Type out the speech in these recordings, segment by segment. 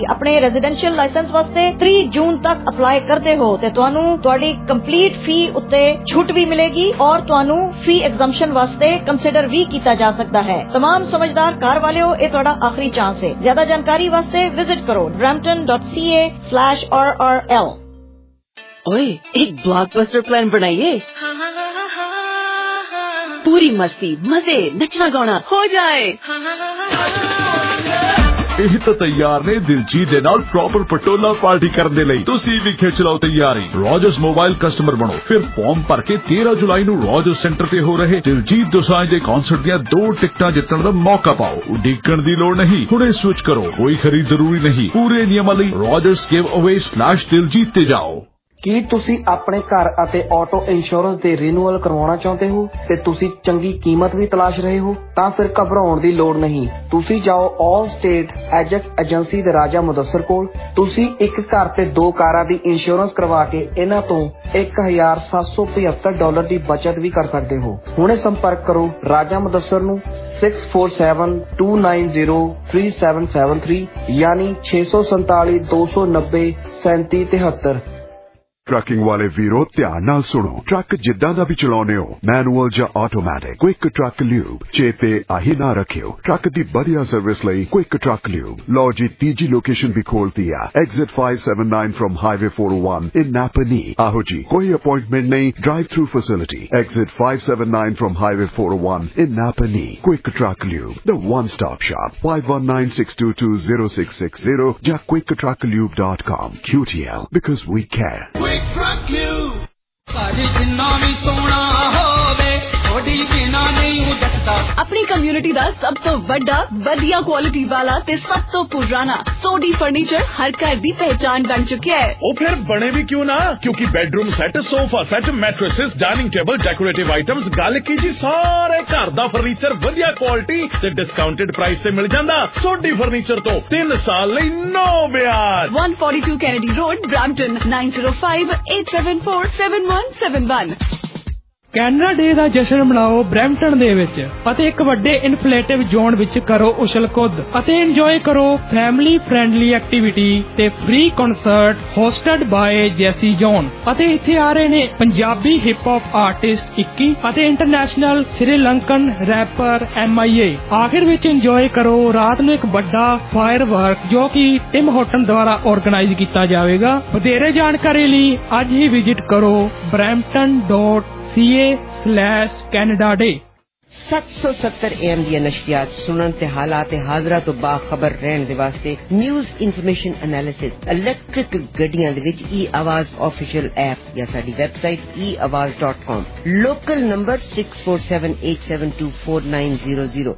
अपने residential licence वास्ते 3 जून तक अप्लाई करते हो ते तुहानू तुहाडी कंप्लीट फी उत्ते छूट भी मिलेगी और तुहानू फी एग्जम्पशन वास्ते कंसिडर भी किया जा सकता है। तमाम समझदार कार वाले हो, ये तुहाडा आखिरी चांस है। ज्यादा जानकारी वास्ते विजिट करो brampton.ca/RRL। ओए, एक ब्लॉकबस्टर प्लान बनाइए। पूरी मस्ती, मजे, नचना गाना हो जाए। ਇਹ ਤਾਂ ਤਿਆਰ ਨੇ ਦਿਲਜੀਤ ਦੇ ਨਾਲ ਪ੍ਰੋਪਰ ਪਟੋਲਾ ਪਾਰਟੀ ਕਰਨ ਦੇ ਲਈ। ਤੁਸੀਂ ਵੀ ਖਿੱਚ ਲਓ ਤਿਆਰੀ। ਰੋਜਰਸ ਮੋਬਾਈਲ ਕਸਟਮਰ ਬਣੋ, ਫਿਰ ਫਾਰਮ ਭਰ ਕੇ 13 ਜੁਲਾਈ ਨੂੰ ਰੋਜਰਸ ਸੈਂਟਰ ਤੇ ਹੋ ਰਹੇ ਦਿਲਜੀਤ ਦੋਸਾਂਝ ਦੇ ਕਨਸਰਟ ਦੀਆਂ 2 ਟਿਕਟਾਂ ਜਿੱਤਣ ਦਾ ਮੌਕਾ ਪਾਓ। ਉਡੀਕਣ ਦੀ ਲੋੜ ਨਹੀਂ, ਹੁਣੇ ਸਵਿਚ ਕਰੋ। ਕੋਈ ਖਰੀਦ ਜ਼ਰੂਰੀ ਨਹੀਂ। ਪੂਰੇ ਨਿਯਮਾਂ ਲਈ rogersgiveaway/ਦਿਲਜੀਤ ਤੇ ਜਾਓ। ਕੀ ਤੁਸੀਂ ਆਪਣੇ ਘਰ ਅਤੇ ਆਟੋ ਇੰਸ਼ੋਰੈਂਸ ਦੇ ਰੀਨਿਊਅਲ ਕਰਵਾਉਣਾ ਚਾਹੁੰਦੇ ਹੋ ਤੇ ਤੁਸੀਂ ਚੰਗੀ ਕੀਮਤ ਵੀ ਤਲਾਸ਼ ਰਹੇ ਹੋ? ਤਾਂ ਫਿਰ ਘਬਰਾਉਣ ਦੀ ਲੋੜ ਨਹੀਂ। ਤੁਸੀਂ ਜਾਓ ਆਲ ਸਟੇਟ ਐਜੈਕਟ ਏਜੰਸੀ ਦੇ ਰਾਜਾ ਮੁਦੱਸਰ ਕੋਲ। ਤੁਸੀਂ ਇੱਕ ਘਰ ਤੇ 2 ਕਾਰਾਂ ਦੀ ਇੰਸ਼ੋਰੈਂਸ ਕਰਵਾ ਕੇ ਇਹਨਾਂ ਤੋਂ $1,775 ਦੀ ਬਚਤ ਵੀ ਕਰ ਸਕਦੇ ਹੋ। ਹੁਣੇ ਸੰਪਰਕ ਕਰੋ ਰਾਜਾ ਮੁਦੱਸਰ ਨੂੰ 6472903773 ਯਾਨੀ 647-290-3773। ट्रकिंग वाले वीरो ध्यान नाल सुनो। ट्रक जिद्दां दा भी चलाउने हो, मैनुअल जां ऑटोमैटिक, क्विक ट्रक ल्यूब चेते आही ना रखियो। ट्रक दी बढ़िया सर्विस लई क्विक ट्रक ल्यूब। लो जी तीजी लोकेशन भी खोलती है, exit 579 from highway 401 in Napanee. आहो जी, कोई अपॉइंटमेंट नहीं, drive through facility. Exit 579 from highway 401 in Napanee. Quick truck lube, the one stop shop. 5196220660 ਜਾਂ quicktrucklube.com। QTL, because we care। अपनी कम्युनिटी दा सब तो बड़ा वधिया क्वालिटी वाला ते सब तो पुराना सोडी फर्नीचर हर घर दी पहचान बन चुका है। ओ फिर बने भी क्यों ना, क्योंकि bedroom set, sofa set, mattresses, dining table, decorative items, गल की जी सारे घर दा फर्नीचर वधिया क्वालिटी ते डिस्काउंटेड प्राइस ते मिल जांदा। सोडी फर्नीचर तो 3 साल लई नो ब्याज। 142 Kennedy road, Brampton 9058747171। Canada day ਦਾ ਜਸ਼ਨ ਮਨਾਓ ਬਰੈਂਪਟਨ ਦੇ ਵਿੱਚ ਅਤੇ ਇੱਕ ਵੱਡੇ ਇਨਫਲੇਟਿਵ ਜ਼ੋਨ ਵਿੱਚ ਕਰੋ ਉਛਲ ਕੁੱਦ ਅਤੇ ਇੰਜੋਏ ਕਰੋ ਫੈਮਿਲੀ ਫ੍ਰੈਂਡਲੀ ਐਕਟੀਵਿਟੀ ਤੇ free concert hosted by Jessie John. ਅਤੇ ਇੱਥੇ ਆ ਰਹੇ ਨੇ ਪੰਜਾਬੀ ਹਿਪ ਹੌਪ ਆਰਟਿਸਟ 21 ਅਤੇ ਇੰਟਰਨੈਸ਼ਨਲ ਸ੍ਰੀਲੰਕਨ ਰੈਪਰ MIA। ਆਖਿਰ ਵਿੱਚ ਇੰਜੋਏ ਕਰੋ ਰਾਤ ਨੂੰ ਇੱਕ ਵੱਡਾ ਫਾਇਰ ਵਰਕ ਜੋ ਕਿ ਟਿਮ ਹੋਟਨ ਦੁਆਰਾ ਆਰਗੇਨਾਈਜ਼ ਕੀਤਾ ਜਾਵੇਗਾ। ਵਧੇਰੇ ਜਾਣਕਾਰੀ ਲਈ ਅੱਜ ਹੀ ਵਿਜ਼ਿਟ ਕਰੋ brampton.ca/Canada Day। 770 AM ਦੀਆਂ ਨਸ਼ਰੀਆਤ ਸੁਣਨ ਤੇ ਹਾਲਾਤ ਹਾਜ਼ਰਾ ਤੋਂ ਬਾਖਬਰ ਰਹਿਣ ਦੇ ਵਾਸਤੇ ਨਿਊਜ਼ ਇਨਫੋਰਮੇਸ਼ਨ ਐਨਾਲਿਸਿਸ ਇਲੈਕਟ੍ਰਿਕ ਗੱਡੀਆਂ ਦੇ ਵਿੱਚ e-ਆਵਾਜ਼ ਆਫੀਸ਼ੀਅਲ ਐਪ ਜਾਂ ਸਾਡੀ ਵੈਬਸਾਈਟ eawaz.com। Local number 6478724900।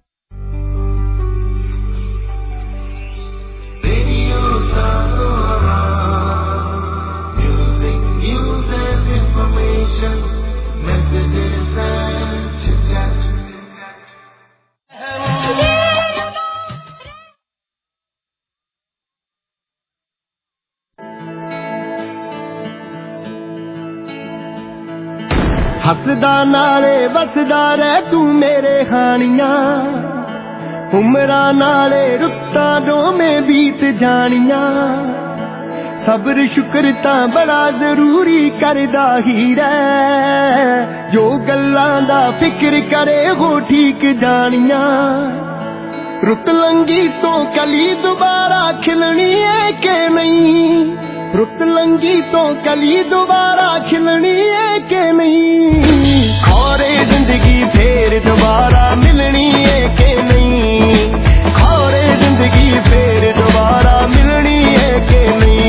ਹੱਸਦਾ ਨਾਲੇ ਵਸਦਾ ਰਹਿ ਤੂੰ ਮੇਰੇ ਹਾਣੀਆਂ, ਉਮਰਾਂ ਨਾਲੇ ਰੁੱਤਾਂ ਦੋਵੇਂ ਬੀਤ ਜਾਣੀਆਂ। ਸਬਰ ਸ਼ੁਕਰ ਤਾਂ ਬੜਾ ਜ਼ਰੂਰੀ ਕਰਦਾ ਹੀ ਰਹਿ, ਜੋ ਗੱਲਾਂ ਦਾ ਫਿਕਰ ਕਰੇ ਉਹ ਠੀਕ ਜਾਣੀਆਂ। ਰੁੱਤ ਲੰਗੀ ਤੋਂ ਕਲੀ ਦੁਬਾਰਾ ਖਿਲਣੀ ਏ ਕਿ ਨਹੀਂ, ਰੁੱਤ ਲੰਗੀ ਤੋਂ ਕਲੀ ਦੁਬਾਰਾ ਖਿਲਣੀ ਏ ਕਿ ਨਹੀਂ। ਖੌਰੇ ਜ਼ਿੰਦਗੀ ਫੇਰ ਦੁਬਾਰਾ ਮਿਲਣੀ ਏ ਕਿ ਨਹੀਂ, ਖੌਰੇ ਜ਼ਿੰਦਗੀ ਫੇਰ ਦੁਬਾਰਾ ਮਿਲਣੀ ਏ ਕਿ ਨਹੀਂ।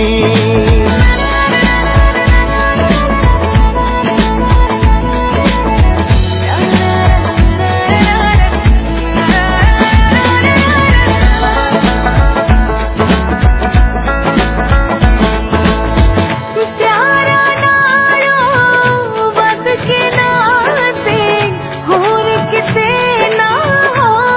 ਹੋਰ ਕਿਤੇ ਨਾ ਹੋ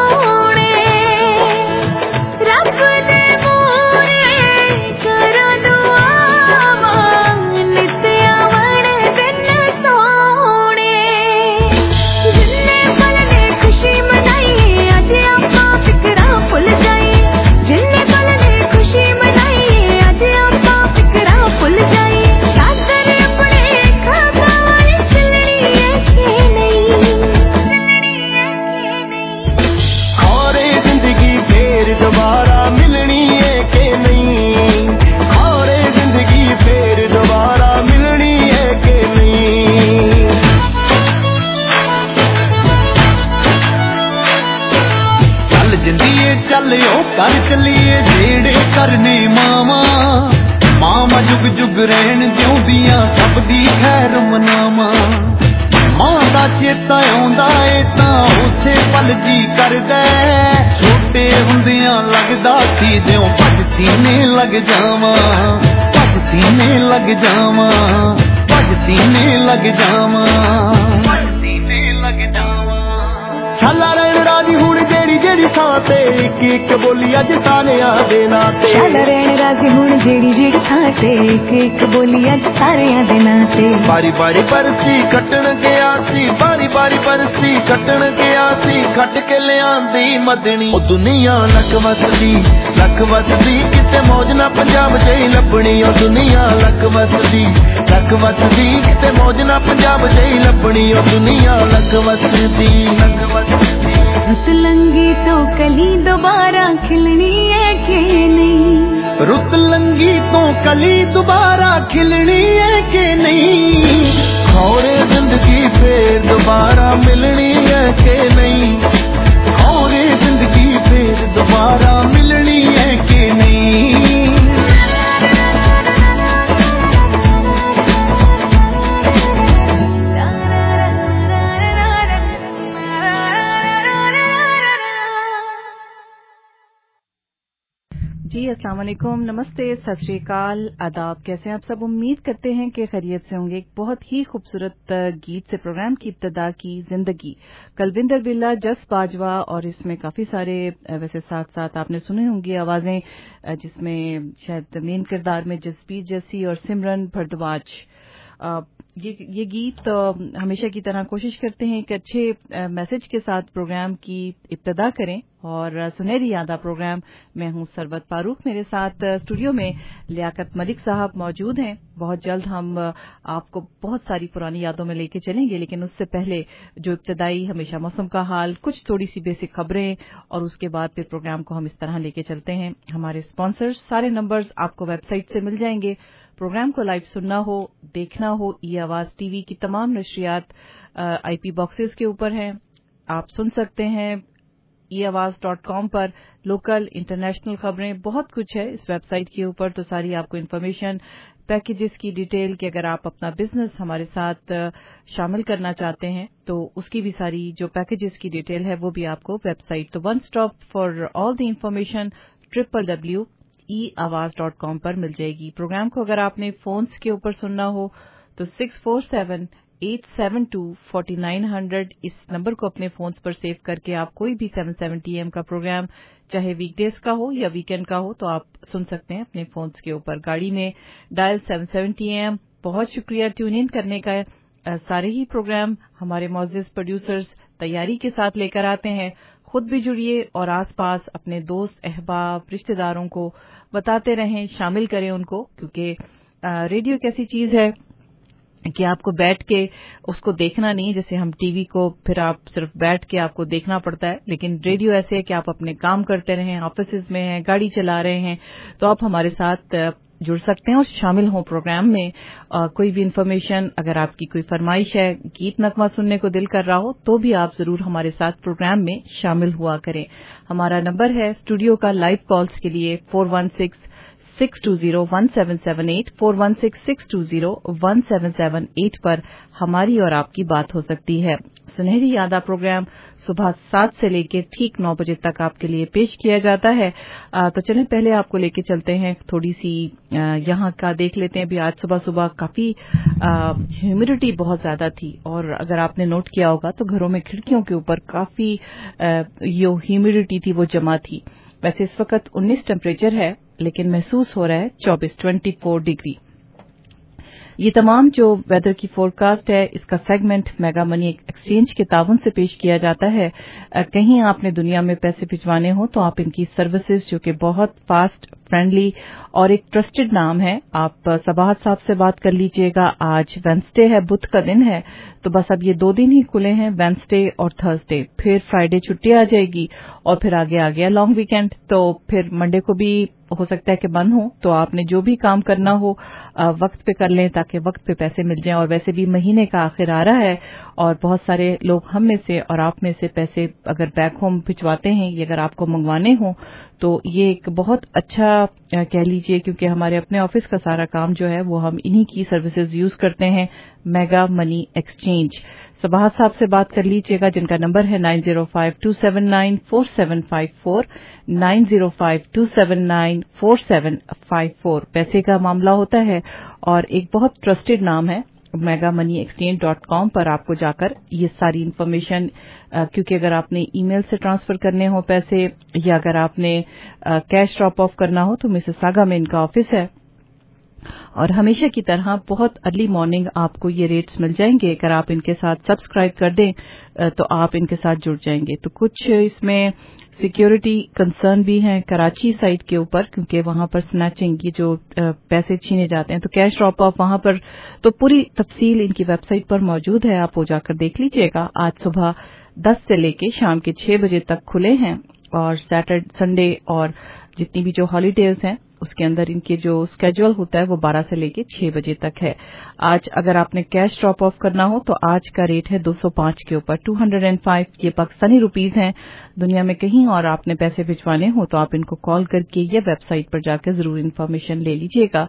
कर चलिए जेड़े करने मावा मामा जुग जुग रहन जिउंदियां सब दी खैर मनावा मां दा चेता आउंदा ए तां उथे पल जी करदा छोटे हुंदियां लगदा सी जिउं भज सीने लग जावां भज सीने लग जावां भज सीने लग जावां भज सीने लग जावां छाला रहन राजी हुण जेड़ी जेड़ी थां ते एक एक बोली अज सारियां दे नां ते छाला रहन राजी हुण जेड़ी जेड़ी थां ते एक एक बोली अज सारियां दे नां ते बारी बारी बरसी कटण गया सी बारी बारी बरसी कटण गया सी खट के लियांदी मदनी ओ दुनिया लक वसदी किते मौज ना पंजाब जई लभणी ओ दुनिया लक वसदी किते मौज ना पंजाब जई लभणी ओ दुनिया लक वसदी रुत लंगी तो कली दोबारा खिलनी है कि नहीं रुत लंगी तो कली दोबारा खिलनी है कि नहीं खौरे जिंदगी फिर दोबारा मिलनी है कि नहीं खौरे जिंदगी फिर दोबारा मिलनी है कि नहीं जी अस्सलाम वालेकुम, नमस्ते, सत श्री अकाल, आदाब। कैसे हैं आप सब? उम्मीद करते हैं कि खैरियत से होंगे। एक बहुत ही खूबसूरत गीत से प्रोग्राम की इब्तिदा की, जिंदगी, कलविंदर बिल्ला, जस बाजवा, और इसमें काफी सारे वैसे साथ साथ आपने सुने होंगी आवाजें, जिसमें शायद मेन किरदार में जसबीर जसी और सिमरन भरद्वाज। ये गीत हमेशा की तरह कोशिश करते हैं कि अच्छे मैसेज के साथ प्रोग्राम की इब्तिदा करें। और सुनहरी यादा प्रोग्राम, मैं हूं सरवत फारूक, मेरे साथ स्टूडियो में लियाकत मलिक साहब मौजूद हैं। बहुत जल्द हम आपको बहुत सारी पुरानी यादों में लेके चलेंगे, लेकिन उससे पहले जो इब्तिदाई हमेशा मौसम का हाल, कुछ थोड़ी सी बेसिक खबरें, और उसके बाद फिर प्रोग्राम को हम इस तरह लेके चलते हैं। हमारे स्पॉन्सर्स, सारे नंबर्स आपको वेबसाइट से मिल जाएंगे। प्रोग्राम को लाइव सुनना हो, देखना हो, ई आवाज टीवी की तमाम नशरियात आईपी बॉक्सेस के ऊपर हैं, आप सुन सकते हैं eawaz.com पर। लोकल इंटरनेशनल खबरें, बहुत कुछ है इस वेबसाइट के ऊपर, तो सारी आपको इन्फॉर्मेशन, पैकेजेस की डिटेल, कि अगर आप अपना बिजनेस हमारे साथ शामिल करना चाहते हैं तो उसकी भी सारी जो पैकेजेस की डिटेल है वो भी आपको वेबसाइट, तो one stop for all the information www.eawaz.com पर मिल जाएगी। प्रोग्राम को अगर आपने फोन्स के ऊपर सुनना हो तो 647-872-4900 इस नंबर को अपने फोन्स पर सेव करके आप कोई भी 770 AM का प्रोग्राम, चाहे वीकडेज का हो या वीकेंड का हो, तो आप सुन सकते हैं अपने फोन्स के ऊपर। गाड़ी में डायल 770 AM। बहुत शुक्रिया ट्यून इन करने का। सारे ही प्रोग्राम हमारे मौजूद प्रोड्यूसर्स तैयारी के साथ लेकर आते हैं। खुद भी जुड़िए और आसपास अपने दोस्त, अहबाब, रिश्तेदारों को बताते रहें, शामिल करें उनको, क्योंकि रेडियो एक ऐसी चीज है कि आपको बैठ के उसको देखना नहीं, जैसे हम टीवी को फिर आप सिर्फ बैठ के आपको देखना पड़ता है, लेकिन रेडियो ऐसे है कि आप अपने काम करते रहें, ऑफिस में हैं, गाड़ी चला रहे हैं, तो आप हमारे साथ जुड़ सकते हैं और शामिल हों प्रोग्राम में। कोई भी इन्फॉर्मेशन, अगर आपकी कोई फरमाइश है, गीत नगमा सुनने को दिल कर रहा हो, तो भी आप जरूर हमारे साथ प्रोग्राम में शामिल हुआ करें। हमारा नंबर है स्टूडियो का लाइव कॉल्स के लिए 416-620-1778, 416-620-1778 पर हमारी और आपकी बात हो सकती है। सुनहरी यादा प्रोग्राम सुबह 7 से लेकर ठीक 9 बजे तक आपके लिए पेश किया जाता है। तो चलें पहले आपको लेके चलते हैं, थोड़ी सी यहाँ का देख लेते हैं। अभी आज सुबह सुबह काफी ह्यूमिडिटी बहुत ज्यादा थी, और अगर आपने नोट किया होगा तो घरों में खिड़कियों के ऊपर काफी जो ह्यूमिडिटी थी वो जमा थी। वैसे इस वक्त 19 टेम्परेचर है, लेकिन महसूस हो रहा है 24 डिग्री। ये तमाम जो वेदर की फोरकास्ट है, इसका सेगमेंट मेगा मनी एक्सचेंज के ताउन से पेश किया जाता है। कहीं आपने दुनिया में पैसे भिजवाने हो तो आप इनकी सर्विसेज, जो कि बहुत फास्ट, फ्रेंडली और एक ट्रस्टेड नाम है, आप सबाहत साहब से बात कर लीजिएगा। आज वेंसडे है, बुध का दिन है, तो बस अब ये 2 दिन ही खुले हैं, वेंसडे और थर्सडे। फिर फ्राइडे छुट्टी आ जाएगी और फिर आगे आ गया लॉन्ग वीकेंड, तो फिर मंडे को भी हो सकता है कि बंद हो। तो आपने जो भी काम करना हो वक्त पे कर लें, ताकि वक्त पे पैसे मिल जाएं। और वैसे भी महीने का आखिर आ रहा है, और बहुत सारे लोग हम में से और आप में से पैसे अगर बैक होम भिजवाते हैं, ये अगर आपको मंगवाने हो तो ये एक बहुत अच्छा कह लीजिए, क्योंकि हमारे अपने ऑफिस का सारा काम जो है वो हम इन्हीं की सर्विसेज यूज करते हैं, मेगा मनी एक्सचेंज। सबाहत साहब से बात कर लीजिएगा जिनका नंबर है 9052794754, 9052794754। पैसे का मामला होता है और एक बहुत ट्रस्टेड नाम है megamoneyexchange.com पर आपको जाकर ये सारी इन्फॉर्मेशन, क्योंकि अगर आपने ईमेल से ट्रांसफर करने हो पैसे या अगर आपने कैश ड्रॉप ऑफ करना हो तो मिसिसागा में इनका ऑफिस है और हमेशा की तरह बहुत अर्ली मॉर्निंग आपको ये रेट्स मिल जाएंगे। अगर आप इनके साथ सब्सक्राइब कर दें तो आप इनके साथ जुड़ जाएंगे। तो कुछ इसमें सिक्योरिटी कंसर्न भी हैं कराची साइड के ऊपर, क्योंकि वहां पर स्नैचिंग, ये जो पैसे छीने जाते हैं, तो कैश ड्रॉप ऑफ वहां पर, तो पूरी तफसील इनकी वेबसाइट पर मौजूद है, आप वो जाकर देख लीजिएगा। आज सुबह 10 से लेके शाम के 6 बजे तक खुले हैं और सैटरडे संडे और जितनी भी जो हॉलीडेज हैं उसके अंदर इनके जो स्केड्यूल होता है वो 12 से लेके 6 बजे तक है। आज अगर आपने कैश ड्रॉप ऑफ करना हो तो आज का रेट है 205 के ऊपर, 205 ये पाकिस्तानी रुपीस हैं। दुनिया में कहीं और आपने पैसे भिजवाने हो तो आप इनको कॉल करके या वेबसाइट पर जाकर जरूर इन्फॉर्मेशन ले लीजिएगा,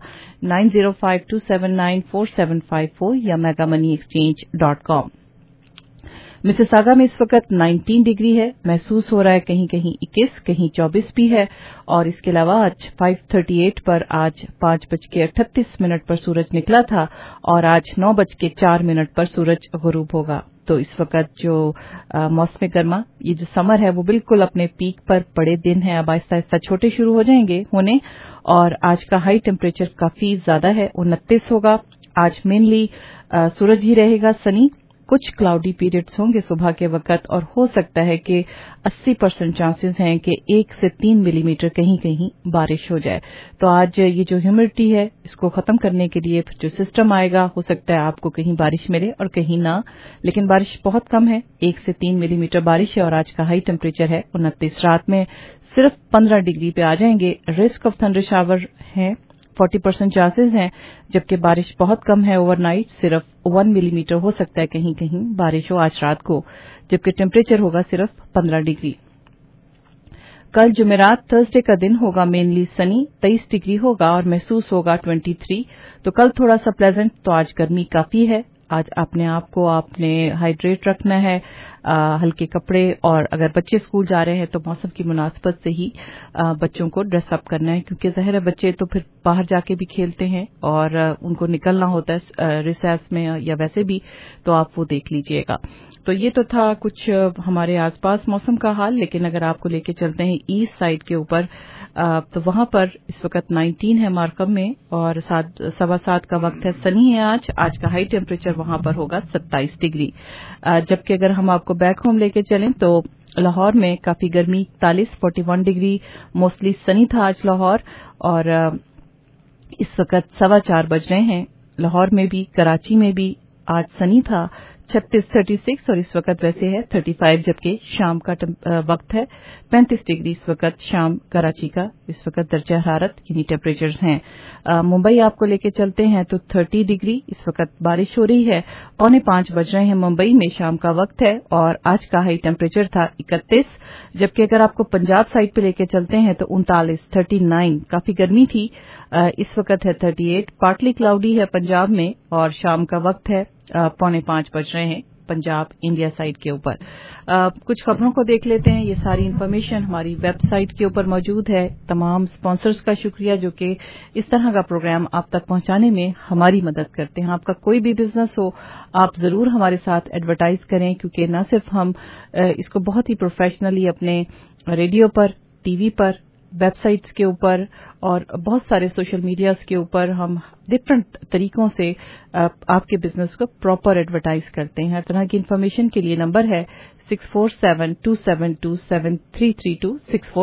9052794754 या megamoneyexchange.com। मिसिसागा में इस वक्त 19 डिग्री है, महसूस हो रहा है कहीं कहीं 21, कहीं 24 भी है। और इसके अलावा आज 5:38 पर, आज 5:38 पर सूरज निकला था और आज 9:04 पर सूरज गुरूब होगा। तो इस वक्त जो मौसम गर्मा, ये जो समर है वो बिल्कुल अपने पीक पर बड़े दिन है, अब आहिस्ता आहिस्ता छोटे शुरू हो जाएंगे होने। और आज का हाई टेम्परेचर काफी ज्यादा है, 29 होगा। आज मेनली सूरज ही रहेगा, सनी, कुछ क्लाउडी पीरियड्स होंगे सुबह के वक्त और हो सकता है कि 80% चांसेस हैं कि 1 से 3 मिलीमीटर कहीं कहीं बारिश हो जाए। तो आज ये जो ह्यूमिडिटी है इसको खत्म करने के लिए फिर जो सिस्टम आएगा, हो सकता है आपको कहीं बारिश मिले और कहीं ना, लेकिन बारिश बहुत कम है, 1 से 3 मिलीमीटर बारिश है। और आज का हाई टेम्परेचर है 29। रात में सिर्फ 15 डिग्री पे आ जाएंगे। रिस्क ऑफ थंडर शावर है, 40% चांसेस हैं, जबकि बारिश बहुत कम है। ओवरनाइट सिर्फ 1 मिलीमीटर हो सकता है कहीं कहीं बारिश हो आज रात को, जबकि टेम्परेचर होगा सिर्फ 15 डिग्री। कल जुमेरात थर्सडे का दिन होगा मेनली सनी, 23 डिग्री होगा और महसूस होगा 23। तो कल थोड़ा सा प्लेजेंट, तो आज गर्मी काफी है। आज अपने आप को आपने हाइड्रेट रखना है, हल्के कपड़े, और अगर बच्चे स्कूल जा रहे हैं तो मौसम की मुनासबत से ही बच्चों को ड्रेसअप करना है, क्योंकि ज़ाहिर है बच्चे तो फिर बाहर जाके भी खेलते हैं और उनको निकलना होता है रिसेस में या वैसे भी, तो आप वो देख लीजिएगा। तो ये तो था कुछ हमारे आसपास मौसम का हाल। लेकिन अगर आपको लेके चलते हैं ईस्ट साइड के ऊपर, तो वहां पर इस वक्त 19 है मार्कम में और 7:15 का वक्त है, सनी है आज का हाई टेम्परेचर वहां पर होगा 27 डिग्री। जबकि अगर हम आपको बैक होम लेके चलें तो लाहौर में काफी गर्मी, 41 डिग्री, मोस्टली सनी था आज लाहौर और इस वक्त 4:15 बज रहे हैं। लाहौर में भी, कराची में भी आज सनी था, 36 और इस वक्त वैसे है 35, जबकि शाम का वक्त है 35 डिग्री इस वक्त शाम कराची का इस वक्त दर्जा हरारत यानी टेम्परेचर्स हैं। मुंबई आपको लेके चलते हैं तो 30 डिग्री, इस वक्त बारिश हो रही है, 4:45 बज रहे हैं मुंबई में, शाम का वक्त है और आज का हाई टेम्परेचर था 31। जबकि अगर आपको पंजाब साइड पे लेके चलते हैं तो 39, काफी गर्मी थी, इस वक्त है 38, पार्टली क्लाउडी है पंजाब में और शाम का वक्त है 4:45 बज रहे हैं पंजाब इंडिया साइड के ऊपर। कुछ खबरों को देख लेते हैं। ये सारी इन्फॉर्मेशन हमारी वेबसाइट के ऊपर मौजूद है। तमाम स्पॉन्सर्स का शुक्रिया जो कि इस तरह का प्रोग्राम आप तक पहुंचाने में हमारी मदद करते हैं। आपका कोई भी बिजनेस हो, आप जरूर हमारे साथ एडवर्टाइज करें, क्योंकि न सिर्फ हम इसको बहुत ही प्रोफेशनली अपने रेडियो पर, टीवी पर, वेबसाइट्स के ऊपर और बहुत सारे सोशल मीडियाज के ऊपर हम डिफरेंट तरीकों से आपके बिजनेस को प्रॉपर एडवर्टाइज करते हैं। हर तरह की इन्फॉर्मेशन के लिए नंबर है 647-272-7332,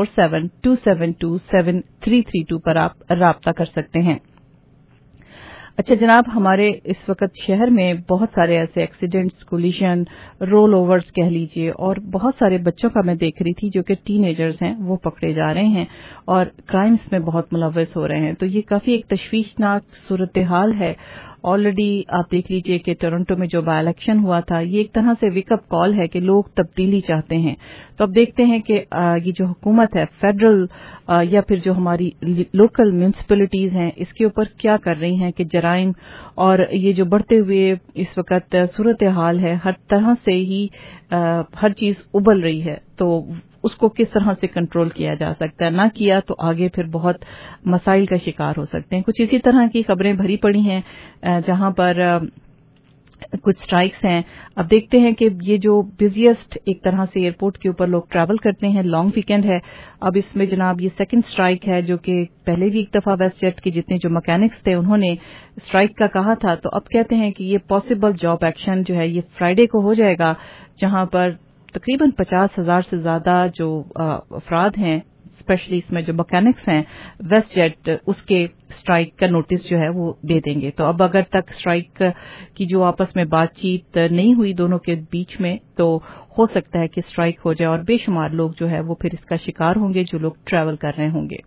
647-272-7332 पर आप राब्ता कर सकते हैं। अच्छा जनाब, हमारे इस वक्त शहर में बहुत सारे ऐसे एक्सीडेंट्स, कोलिशन, रोल ओवर्स कह लीजिए, और बहुत सारे बच्चों का मैं देख रही थी जो कि टीनेजर्स हैं, वो पकड़े जा रहे हैं और क्राइम्स में बहुत मुलव्वस हो रहे हैं। तो ये काफी एक तशवीशनाक सूरत हाल है ऑलरेडी आप देख लीजिए कि टोरंटो में जो बाय इलेक्शन हुआ था, ये एक तरह से वेकअप कॉल है कि लोग तब्दीली चाहते हैं। तो अब देखते हैं कि ये जो हुकूमत है फेडरल या फिर जो हमारी लोकल म्यूनिसिपैलिटीज हैं, इसके ऊपर क्या कर रही हैं कि जराइम और ये जो बढ़ते हुए इस वक्त सूरत हाल है, हर तरह से ही हर चीज उबल रही है, तो उसको किस तरह से कंट्रोल किया जा सकता है। ना किया तो आगे फिर बहुत मसाइल का शिकार हो सकते हैं। कुछ इसी तरह की खबरें भरी पड़ी हैं जहां पर कुछ स्ट्राइक्स हैं। अब देखते हैं कि ये जो बिजिएस्ट एक तरह से एयरपोर्ट के ऊपर लोग ट्रैवल करते हैं, लॉन्ग वीकेंड है। अब इसमें जनाब ये सेकंड स्ट्राइक है, जो कि पहले भी एक दफा वेस्ट जेट के जितने जो मैकेनिक्स थे उन्होंने स्ट्राइक का कहा था। तो अब कहते हैं कि ये पॉसिबल जॉब एक्शन जो है ये फ्राइडे को हो जाएगा, जहां पर तकरीबन 50,000 से ज्यादा जो अफराद हैं, स्पेशली इसमें जो मैकेनिक्स हैं वेस्ट जेट, उसके स्ट्राइक का नोटिस जो है वो दे देंगे। तो अब अगर तक स्ट्राइक की जो आपस में बातचीत नहीं हुई दोनों के बीच में, तो हो सकता है कि स्ट्राइक हो जाए और बेशुमार लोग जो है वो फिर इसका शिकार होंगे, जो लोग ट्रैवल कर रहे होंगे।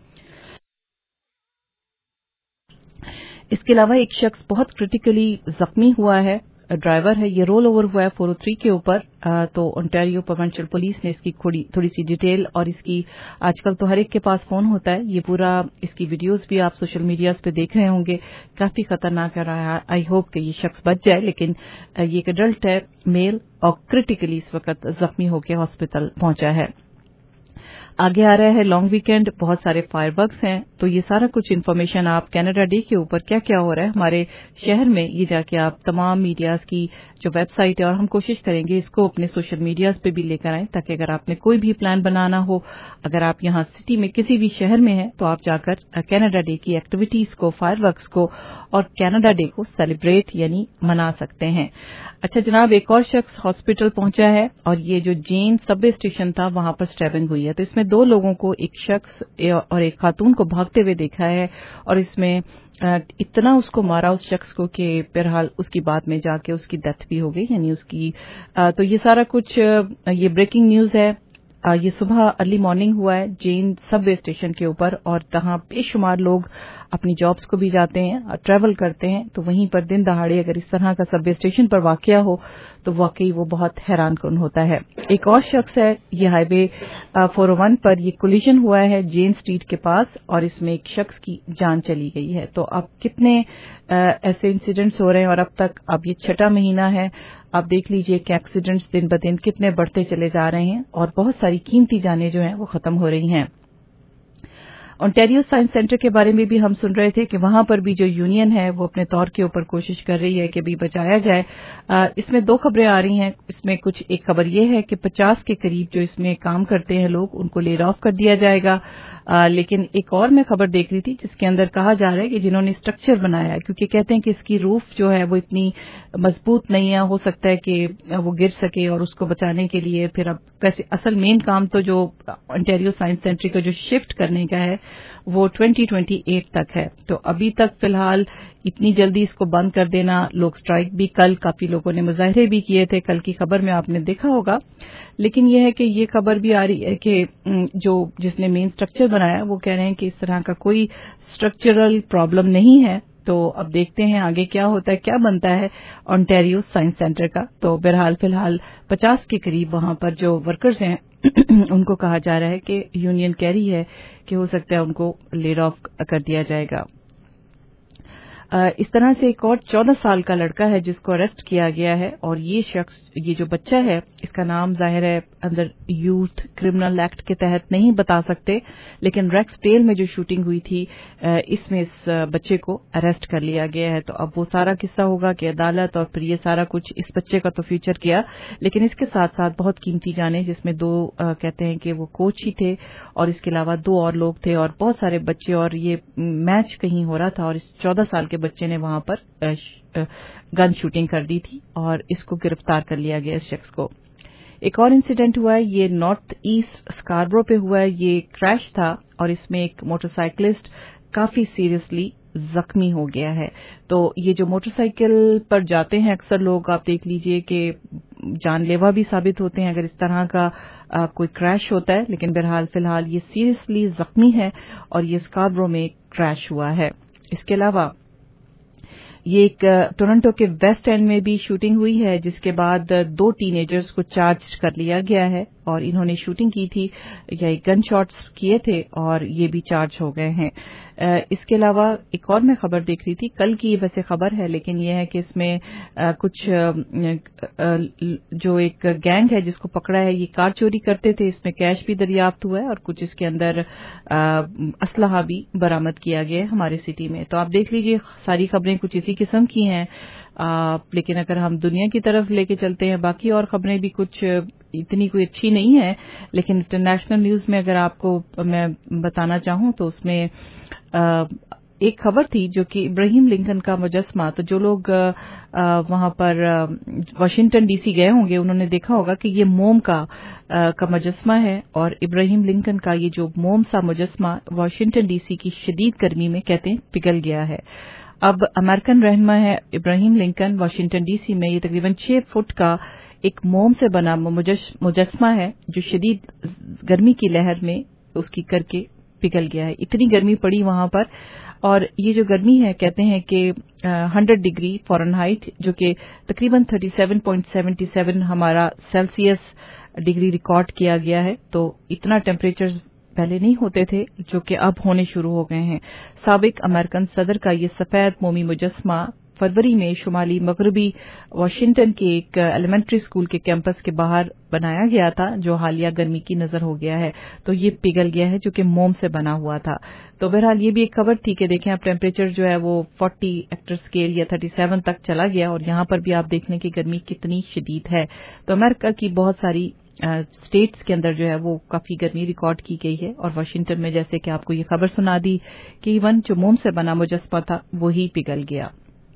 इसके अलावा एक शख्स बहुत क्रिटिकली जख्मी हुआ है, ड्राइवर है, ये रोल ओवर हुआ है 403 के ऊपर। तो ओंटारियो प्रोविंशियल पुलिस ने इसकी थोड़ी सी डिटेल, और इसकी आजकल तो हर एक के पास फोन होता है, ये पूरा इसकी वीडियोस भी आप सोशल मीडिया पे देख रहे होंगे, काफी खतरनाक है। आई होप कि ये शख्स बच जाए, लेकिन ये एक एडल्ट है, मेल, और क्रिटिकली इस वक्त जख्मी होकर हॉस्पिटल पहुंचा है। आगे आ रहा है लॉन्ग वीकेंड, बहुत सारे फायरवर्क्स हैं, तो ये सारा कुछ इन्फॉर्मेशन आप कनाडा डे के ऊपर क्या क्या हो रहा है हमारे शहर में, ये जाके आप तमाम मीडियाज की जो वेबसाइट है, और हम कोशिश करेंगे इसको अपने सोशल मीडियाज पे भी लेकर आएं, ताकि अगर आपने कोई भी प्लान बनाना हो, अगर आप यहाँ सिटी में किसी भी शहर में हैं, तो आप जाकर कनाडा डे की एक्टिविटीज को, फायरवर्क्स को और कनाडा डे को सेलिब्रेट यानी मना सकते हैं। अच्छा जनाब, एक और शख्स हॉस्पिटल पहुंचा है, और ये जो जेन सबवे स्टेशन था वहां पर स्टैबिंग हुई है। तो इसमें दो लोगों को, एक शख्स और एक खातून को भागते हुए देखा है, और इसमें इतना उसको मारा उस शख्स को कि बहरहाल उसकी बाद में जाके उसकी डेथ भी हो गई, यानी उसकी। तो ये सारा कुछ ये ब्रेकिंग न्यूज है। ये सुबह अर्ली मॉर्निंग हुआ है जेन सबवे स्टेशन के ऊपर, और जहां बेशुमार लोग अपनी जॉब्स को भी जाते हैं, ट्रैवल करते हैं, तो वहीं पर दिन दहाड़े अगर इस तरह का सबवे स्टेशन पर वाकया हो तो वाकई वो बहुत हैरानकुन होता है। एक और शख्स है, ये हाईवे 401 पर ये कोलिजन हुआ है जेन स्ट्रीट के पास, और इसमें एक शख्स की जान चली गई है। तो अब कितने ऐसे इंसिडेंट्स हो रहे हैं, और अब तक अब ये 6वां महीना है, आप देख लीजिए कि एक्सीडेंट्स दिन ब दिन कितने बढ़ते चले जा रहे हैं, और बहुत सारी कीमती जानें जो हैं वो खत्म हो रही हैं। ओंटारियो साइंस सेंटर के बारे में भी हम सुन रहे थे कि वहां पर भी जो यूनियन है वो अपने तौर के ऊपर कोशिश कर रही है कि भी बचाया जाए। इसमें दो खबरें आ रही हैं। इसमें कुछ एक खबर ये है कि 50 के करीब जो इसमें काम करते हैं लोग, उनको लेड ऑफ कर दिया जाएगा। लेकिन एक और मैं खबर देख रही थी जिसके अंदर कहा जा रहा है कि जिन्होंने स्ट्रक्चर बनाया है, क्योंकि कहते हैं कि इसकी रूफ जो है वो इतनी मजबूत नहीं है, हो सकता है कि वो गिर सके, और उसको बचाने के लिए फिर अब वैसे असल मेन काम तो जो ओंटारियो साइंस सेंटर को जो शिफ्ट करने का है वो 2028 तक है। तो अभी तक फिलहाल इतनी जल्दी इसको बंद कर देना, लोग स्ट्राइक भी, कल काफी लोगों ने मुजाहरे भी किए थे, कल की खबर में आपने देखा होगा। लेकिन यह है कि ये खबर भी आ रही है कि जो जिसने मेन स्ट्रक्चर बनाया वो कह रहे हैं कि इस तरह का कोई स्ट्रक्चरल प्रॉब्लम नहीं है। तो अब देखते हैं आगे क्या होता है, क्या बनता है ओंटारियो साइंस सेंटर का। तो बहरहाल फिलहाल 50 के करीब वहां पर जो वर्कर्स हैं उनको कहा जा रहा है कि यूनियन कह रही है कि हो सकता है उनको लेड ऑफ कर दिया जाएगा। इस तरह से एक और 14 साल का लड़का है जिसको अरेस्ट किया गया है, और ये शख्स, ये जो बच्चा है, इसका नाम जाहिर है अंदर यूथ क्रिमिनल एक्ट के तहत नहीं बता सकते, लेकिन रेक्सडेल में जो शूटिंग हुई थी इसमें इस बच्चे को अरेस्ट कर लिया गया है। तो अब वो सारा किस्सा होगा कि अदालत और फिर ये सारा कुछ इस बच्चे का तो फ्यूचर किया, लेकिन इसके साथ साथ बहुत कीमती जाने, जिसमें दो कहते हैं कि वो कोच ही थे और इसके अलावा 2 और लोग थे और बहुत सारे बच्चे, और ये मैच कहीं हो रहा था और इस 14 साल के बच्चे ने वहां पर गन शूटिंग कर दी थी और इसको गिरफ्तार कर लिया गया इस शख्स को। एक और इंसिडेंट हुआ है, ये नॉर्थ ईस्ट स्कारब्रो पे हुआ है। ये क्रैश था और इसमें एक मोटरसाइकिलिस्ट काफी सीरियसली जख्मी हो गया है। तो ये जो मोटरसाइकिल पर जाते हैं अक्सर लोग, आप देख लीजिए कि जानलेवा भी साबित होते हैं अगर इस तरह का कोई क्रैश होता है। लेकिन बहरहाल फिलहाल ये सीरियसली जख्मी है और ये स्कारब्रो में क्रैश हुआ है। इसके अलावा ये एक टोरंटो के वेस्ट एंड में भी शूटिंग हुई है, जिसके बाद 2 टीनेजर्स को चार्ज कर लिया गया है और इन्होंने शूटिंग की थी या गन शॉट्स किए थे और ये भी चार्ज हो गए हैं। इसके अलावा एक और मैं खबर देख रही थी, कल की वैसे खबर है, लेकिन यह है कि इसमें कुछ जो एक गैंग है जिसको पकड़ा है, ये कार चोरी करते थे, इसमें कैश भी दरियाफ्त हुआ है और कुछ इसके अंदर असलहा भी बरामद किया गया है हमारे सिटी में। तो आप देख लीजिए, सारी खबरें कुछ इसी किस्म की हैं। लेकिन अगर हम दुनिया की तरफ लेके चलते हैं, बाकी और खबरें भी कुछ इतनी कोई अच्छी नहीं है, लेकिन इंटरनेशनल न्यूज में अगर आपको मैं बताना चाहूं तो उसमें एक खबर थी जो कि इब्राहिम लिंकन का मुजस्मा। तो जो लोग वहां पर वाशिंगटन डीसी गए होंगे उन्होंने देखा होगा कि ये मोम का मुजस्मा है और इब्राहिम लिंकन का ये जो मोम सा मुजस्मा वाशिंगटन डीसी की शदीद गर्मी में कहते हैं पिघल गया है। अब अमेरिकन रहनुमा है इब्राहिम लिंकन, वाशिंगटन डीसी में ये तकरीबन 6 फुट का एक मोम से बना मुजस्मा है जो शदीद गर्मी की लहर में उसकी करके पिघल गया है। इतनी गर्मी पड़ी वहां पर, और ये जो गर्मी है कहते हैं कि 100 डिग्री फ़ारेनहाइट, जो कि तकरीबन 37.77 हमारा सेल्सियस डिग्री रिकॉर्ड किया गया है। तो इतना टेम्परेचर पहले नहीं होते थे, जो कि अब होने शुरू हो गए हैं। साबिक अमेरिकन सदर का ये सफेद मोमी मुजस्मा फरवरी में शुमाली मगरबी वाशिंगटन के एक एलिमेंट्री स्कूल के कैंपस के बाहर बनाया गया था, जो हालिया गर्मी की नजर हो गया है। तो ये पिघल गया है, जो कि मोम से बना हुआ था। तो बहरहाल ये भी एक खबर थी कि देखें अब टेम्परेचर जो है वो 40 एक्टर स्केल या 37 तक चला गया, और यहां पर भी आप देख लें कि गर्मी कितनी शदीद है। तो अमेरिका की बहुत सारी स्टेट्स के अंदर जो है वो काफी गर्मी रिकॉर्ड की गई है, और वाशिंगटन में जैसे कि आपको ये खबर सुना दी कि इवन जो मोम से बना मुजस्मा था वही पिघल गया।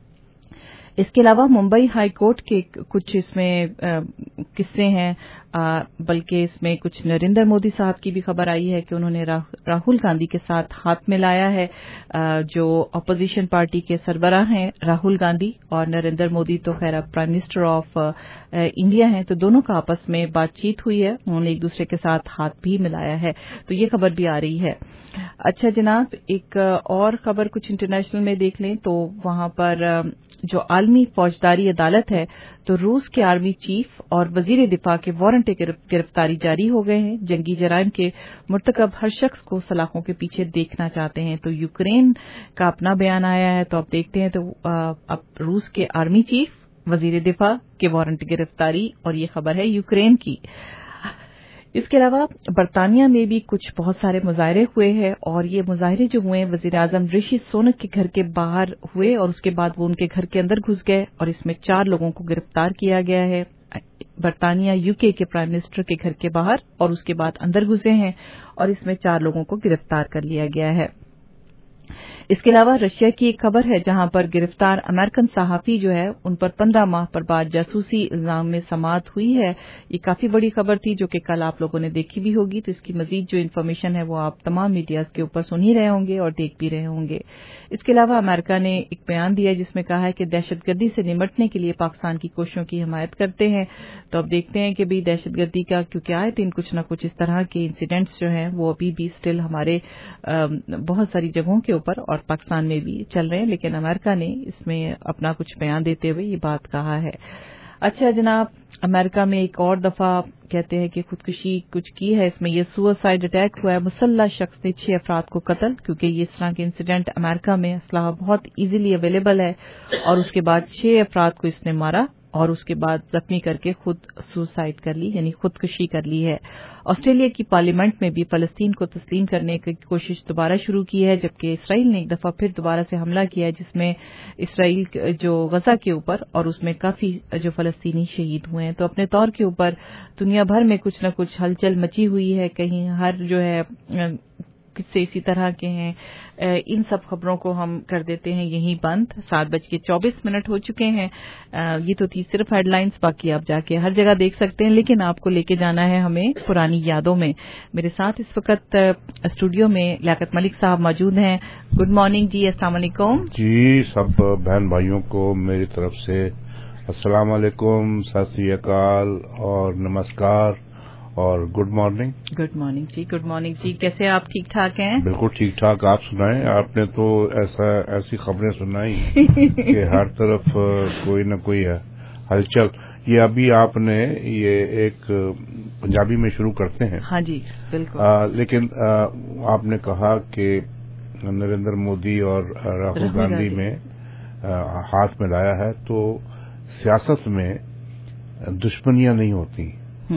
इसके अलावा मुंबई हाई कोर्ट के कुछ इसमें किस्से हैं, बल्कि इसमें कुछ नरेंद्र मोदी साहब की भी खबर आई है कि उन्होंने राहुल गांधी के साथ हाथ मिलाया है। जो अपोजिशन पार्टी के सरबराह हैं राहुल गांधी और नरेंद्र मोदी तो खैर प्राइम मिनिस्टर ऑफ इंडिया हैं, तो दोनों का आपस में बातचीत हुई है, उन्होंने एक दूसरे के साथ हाथ भी मिलाया है। तो ये खबर भी आ रही है। अच्छा जनाब, एक और खबर कुछ इंटरनेशनल में देख लें तो वहां पर जो आलमी फौजदारी अदालत है, तो रूस के आर्मी चीफ और वजीर दिफा के वारंट गिरफ्तारी जारी हो गए हैं। जंगी जराइम के मुर्तकब हर शख्स को सलाखों के पीछे देखना चाहते हैं। तो यूक्रेन का अपना बयान आया है, तो अब देखते हैं। तो अब रूस के आर्मी चीफ, वजीर दिफा के वारंट गिरफ्तारी, और ये खबर है यूक्रेन की। इसके अलावा बरतानिया में भी कुछ बहुत सारे मुजाहरे हुए हैं, और ये मुजाहरे जो हुए वजीर आजम ऋषि सुनक के घर के बाहर हुए, और उसके बाद वो उनके घर के अंदर घुस गए और इसमें 4 लोगों को गिरफ्तार किया गया है। बरतानिया यूके के प्राइम मिनिस्टर के घर के बाहर और उसके बाद अंदर घुसे हैं, और इसमें 4 लोगों को गिरफ्तार कर लिया गया है। इसके अलावा रशिया की एक खबर है जहां पर गिरफ्तार अमेरिकन सहाफी जो है उन पर 15 माह पर बाद जासूसी इल्जाम में समाअत हुई है। ये काफी बड़ी खबर थी जो कि कल आप लोगों ने देखी भी होगी। तो इसकी मजीद जो इन्फॉर्मेशन है वो आप तमाम मीडिया के ऊपर सुन ही रहे होंगे और देख भी रहे होंगे। इसके अलावा अमेरिका ने एक बयान दिया जिसमें कहा है कि दहशतगर्दी से निमटने के लिए पाकिस्तान की कोशिशों की हिमायत करते हैं। तो अब देखते हैं कि भी दहशतगर्दी का क्योंकि आए दिन कुछ न कुछ इस तरह के इंसिडेंट्स जो हैं वो अभी भी स्टिल हमारे बहुत सारी जगहों के ऊपर और पाकिस्तान में भी चल रहे हैं, लेकिन अमेरिका ने इसमें अपना कुछ बयान देते हुए ये बात कहा है। अच्छा जनाब, अमेरिका में एक और दफा कहते हैं कि खुदकुशी कुछ की है। इसमें ये सुसाइड अटैक हुआ है, मुसल्लह शख्स ने 6 अफराद को कत्ल, क्योंकि ये इस तरह के इंसिडेंट अमेरिका में असलाह बहुत इजीली अवेलेबल है, और उसके बाद 6 अफराद को इसने मारा और उसके बाद जख्मी करके खुद सुसाइड कर ली, यानी खुदकुशी कर ली है। ऑस्ट्रेलिया की पार्लियामेंट में भी फलस्तीन को तस्लीम करने की कोशिश दोबारा शुरू की है, जबकि इसराइल ने एक दफा फिर दोबारा से हमला किया है, जिसमें इसराइल जो गजा के ऊपर और उसमें काफी जो फलस्तीनी शहीद हुए हैं। तो अपने तौर के ऊपर दुनिया भर में कुछ न कुछ हलचल मची हुई है, कहीं हर जो है किससे इसी तरह के हैं। इन सब खबरों को हम कर देते हैं यहीं बंद। 7:24 हो चुके हैं। ये तो थी सिर्फ हेडलाइंस, बाकी आप जाके हर जगह देख सकते हैं, लेकिन आपको लेके जाना है हमें पुरानी यादों में। मेरे साथ इस वक्त स्टूडियो में लियाकत मलिक साहब मौजूद हैं। गुड मॉर्निंग जी, अस्सलाम वालेकुम जी। सब बहन भाइयों को मेरी तरफ से अस्सलाम वालेकुम, सत श्री अकाल और नमस्कार। اور گڈ مارننگ. گڈ مارننگ جی. گڈ مارننگ جی. کیسے آپ؟ ٹھیک ٹھاک ہیں؟ بالکل ٹھیک ٹھاک. آپ سنائیں. آپ نے تو ایسی خبریں سنائی کہ ہر طرف کوئی نہ کوئی ہلچل. یہ ابھی آپ نے یہ ایک پنجابی میں شروع کرتے ہیں. ہاں جی بالکل. لیکن آپ نے کہا کہ نریندر مودی اور راہل گاندھی میں ہاتھ ملایا ہے تو سیاست میں دشمنیاں نہیں ہوتی.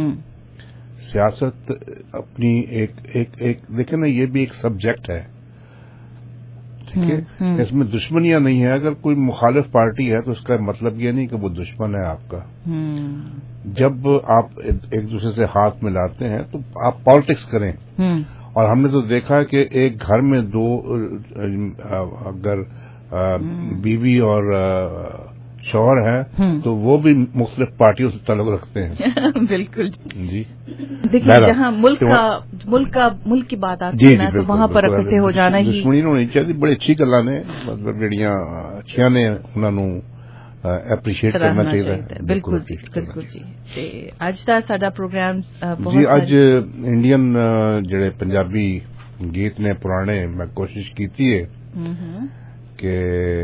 سیاست اپنی ایک دیکھیں نا، یہ بھی ایک سبجیکٹ ہے. ٹھیک ہے، اس میں دشمنیاں نہیں ہے. اگر کوئی مخالف پارٹی ہے تو اس کا مطلب یہ نہیں کہ وہ دشمن ہے آپ کا. جب آپ ایک دوسرے سے ہاتھ ملاتے ہیں تو آپ پالیٹکس کریں. اور ہم نے تو دیکھا کہ ایک گھر میں دو اگر بیوی اور شوہر ہیں تو وہ بھی مختلف پارٹیوں سے تعلق رکھتے ہیں. بالکل جی. دیکھیے جہاں ملک کی بات آتی ہے نا تو وہاں پر اکٹھے ہو جانا ہی دشمنی ہونی چاہیے. بڑی اچھی گلاں نے، مطلب جڑیاں اچھیاں نے انہاں نوں اپریشیٹ کرنا چاہیے. بالکل جی بالکل جی. اج دا ساڈا پروگرام جی اج انڈین جڑے پنجابی گیت نے پرانے، میں کوشش کیتی ہے کہ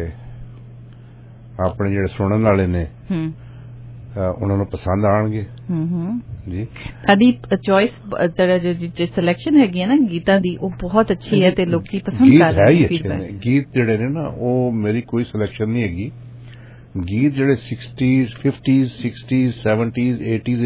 اپنے جڑے سنن والے نے انہاں نوں پسند آن گے. جی ساری چوائس جو سلیکشن ہے نا گیتاں دی وہ بہت اچھی ہے تے لوکی پسند کر رہے ہیں. گیت جڑے نے نا وہ میری کوئی سلیکشن نہیں ہے. گیت جڑے 60s 50s 60s 70s 80s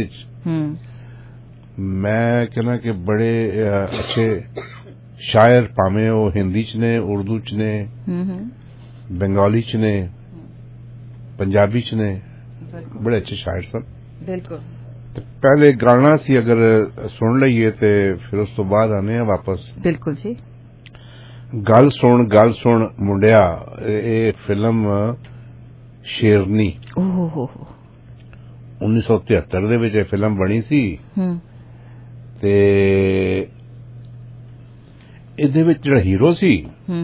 میں کہنا کہ بڑے اچھے شاعر پامیں وہ ہندی چ نے، اردو چ نے، بنگالی چ نے، پنجابی چ نے، بڑے اچھے شاعر سن. بالکل. پہلے گانا سی اگر سن لئیے تے پھر اس تو بعد آنے ہیں واپس. بالکل جی. گل سن منڈیا، a film Sherni 1973 they which film بنی سی تے ادے وچ جڑا ہیرو سی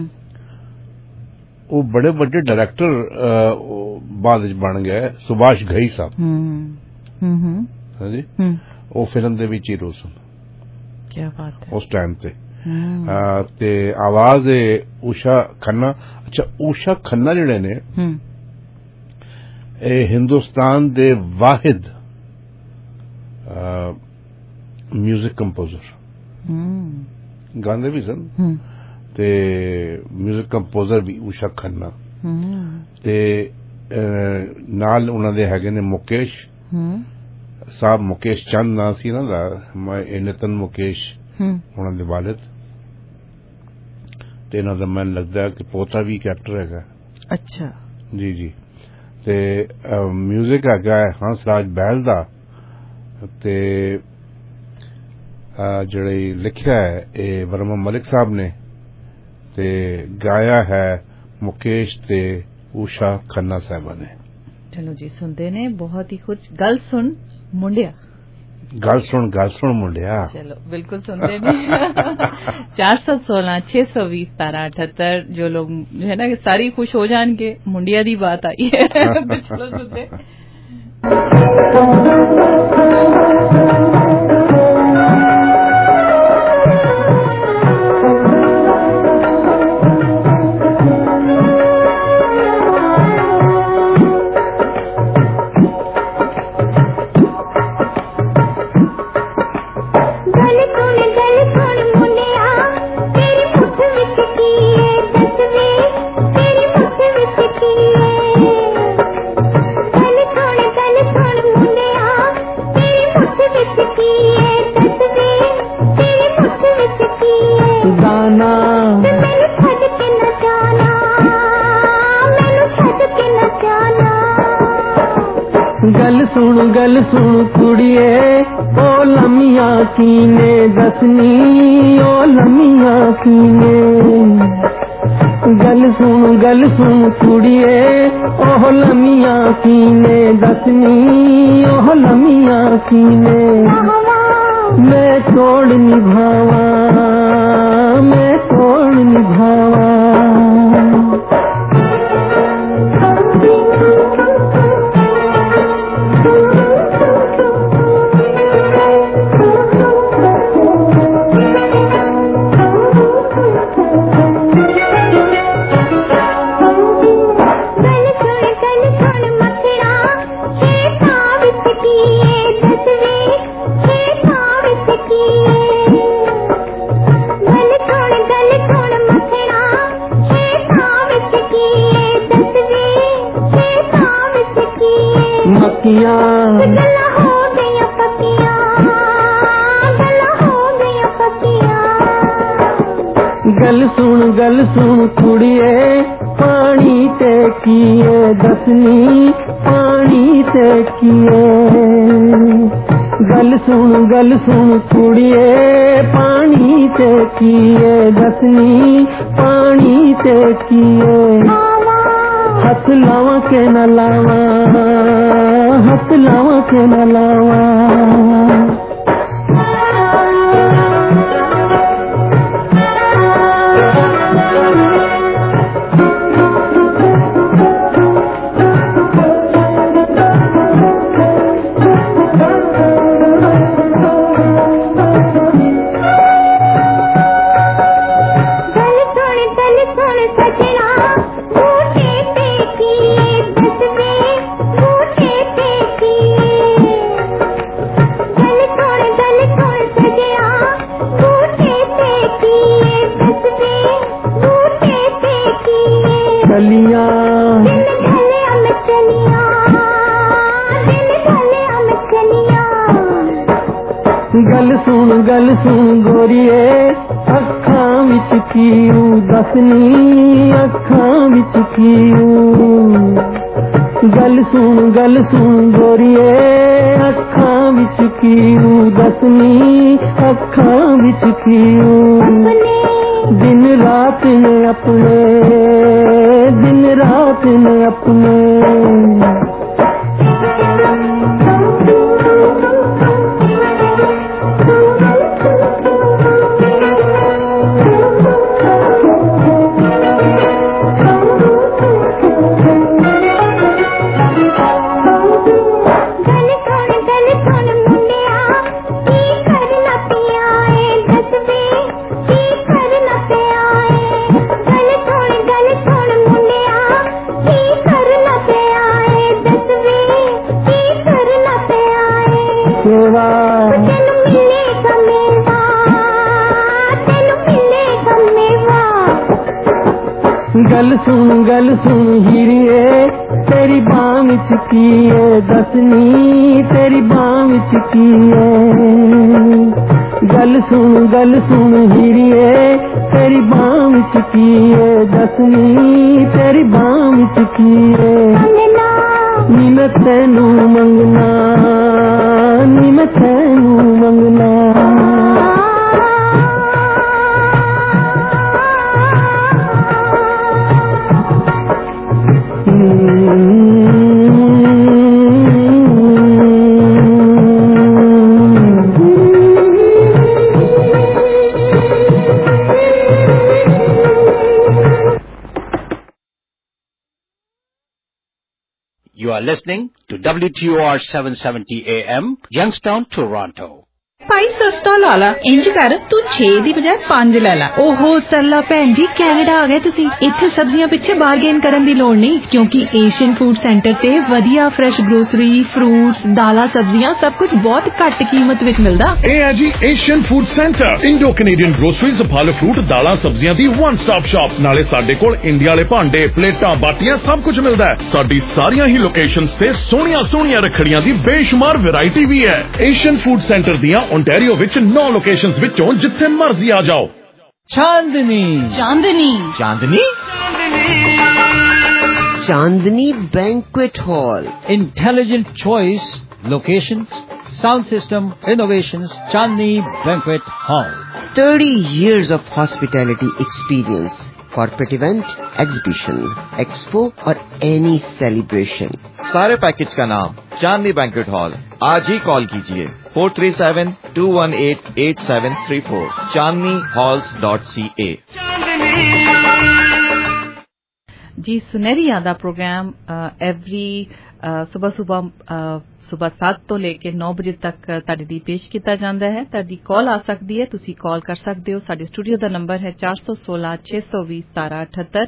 وہ بڑے بڑے ڈائریکٹر بعد بن گئے. سبھاش گھئی صاحب ہاں جی وہ فلم دے وچ ہیرو سن. کیا بات ہے. اس ٹائم تے آواز اوشا کھنہ. اچھا اوشا کھنہ جڑے نے اے ہندوستان دے واحد میوزک کمپوزر. گاندے بھی سن تے میوزک کمپوزر بھی اوشا کھنہ. تے نال انہاں دے ہیگے نے مکیش صاحب، مکیش چند نا سی نا دا، نتن مکیش انہاں دے والد. تے انہاں دا من لگدا ہے کہ پوتا بھی ایک ایکٹر ہے. اچھا جی جی. تے میوزک ہے ہنس راج بہل دا تے جڑی لکھیا ہے اے ورما ملک صاحب نے تے گایا ہے مکیش تے اوشا کھنہ صاحبہ نے. چلو جی سنتے نے بہت ہی خوش. گل سن منڈیا. گل سن منڈیا. چلو بالکل سنتے نہیں. 416 620 1778 جو لوگ ہے نا کہ ساری خوش ہو جان کے منڈیا دی بات آئی ہے. چلو سنتے. گل سن کڑیے او لمیاں کینے دسنی، او لمیاں کینے. گل سن کڑیے او لمیاں کینے دسنی، او لمیاں کینے. میں توڑ نبھاواں، میں توڑ نبھاواں. पक्कियां हो गई पक्कियां हो गई पक्कियां। गल सुन कुड़िए पानी ते किए दसनी पानी ते किए। गल सुन कुड़िए पानी ते किए दसनी पानी ते किए। हथ लावा के न लावा हथ लावा के न लावा। गल सुन गोरिए अखां विच कीऊ दसनी अखां विच कीऊ। गल सुन गोरिए अखां विच कीऊ दसनी अखां विच कीऊ। दिन रात ने अपने दिन रात ने अपने। गल सुन हीरिए तेरी बांह विच कीए दसनी तेरी बांह विच कीए। गल सुन हीरिए तेरी बांह विच कीए दसनी तेरी बांह विच कीए। नी मैं तैनू मंगना नी मैं तैनू मंगना। You are listening to WTOR 770 AM, Youngstown, Toronto. ਭਾਈ ਸਸਤਾ ਲਾ ਲਾ ਇੰਜ ਕਰ ਤੂੰ 6 ਦੀ ਬਜਾਏ 5 ਲੈ ਲਾ। ਓਹੋ ਸਰਲਾ ਭੈਣ ਜੀ ਕੈਨੇਡਾ ਆ ਗਏ ਤੁਸੀਂ। ਇੱਥੇ ਸਬਜ਼ੀਆਂ ਪਿੱਛੇ ਬਾਰਗੇਨ ਕਰਨ ਦੀ ਲੋੜ ਨਹੀਂ ਕਿਉਂਕਿ ਏਸ਼ੀਅਨ ਫੂਡ ਸੈਂਟਰ ਤੇ ਵਧੀਆ ਫਰੈਸ਼ ਗਰੋਸਰੀ ਫਰੂਟਸ ਦਾਲਾਂ ਸਬਜ਼ੀਆਂ ਸਭ ਕੁਝ ਬਹੁਤ ਘੱਟ ਕੀਮਤ ਵਿੱਚ ਮਿਲਦਾ। ਇਹ ਹੈ ਜੀ Asian food centre Indo Canadian groceries ਫਲ ਫਰੂਟ ਦਾਲਾਂ ਸਬਜ਼ੀਆਂ ਦੀ ਵਨ ਸਟਾਪ ਸ਼ਾਪ। ਨਾਲੇ ਸਾਡੇ ਕੋਲ ਇੰਡੀਆ ਵਾਲੇ ਭਾਂਡੇ ਪਲੇਟਾਂ ਬਾਟੀਆਂ ਸਭ ਕੁਝ ਮਿਲਦਾ ਹੈ। ਸਾਡੀ ਸਾਰੀਆਂ ਹੀ ਲੋਕੇਸ਼ਨਸ ਤੇ ਸੋਹਣੀਆਂ ਰੱਖੜੀਆਂ ਦੀ ਬੇਸ਼ੁਮਾਰ ਵੈਰਾਈਟੀ ਵੀ ਹੈ। ਏਸ਼ੀਅਨ ਫੂਡ ਸੈਂਟਰ ਦੀਆਂ ओंटारियो विच 9 लोकेशंस विचों जिथे मर्जी आ जाओ। Chandni Chandni Chandni Chandni banquet hall. Intelligent choice locations sound system innovations Chandni Banquet Hall 30 years of hospitality experience corporate event exhibition expo और एनी सेलिब्रेशन सारे पैकेज का नाम चांदनी बैंक्वेट हॉल। आज ही कॉल कीजिए 437-218-8734 chandnihalls.ca। जी सुनहरी यादा प्रोग्राम एवरी सुबह 7 ਤੋਂ ਲੈ ਕੇ 9 ਵਜੇ ਤੱਕ ਤੁਹਾਡੇ ਲਈ ਪੇਸ਼ ਕੀਤਾ ਜਾਂਦਾ ਹੈ। ਤੁਹਾਡੀ ਕਾਲ ਆ ਸਕਦੀ ਹੈ, ਤੁਸੀਂ ਕਾਲ ਕਰ ਸਕਦੇ ਹੋ। ਸਾਡੇ ਸਟੂਡੀਓ ਦਾ ਨੰਬਰ ਹੈ 416-620-1778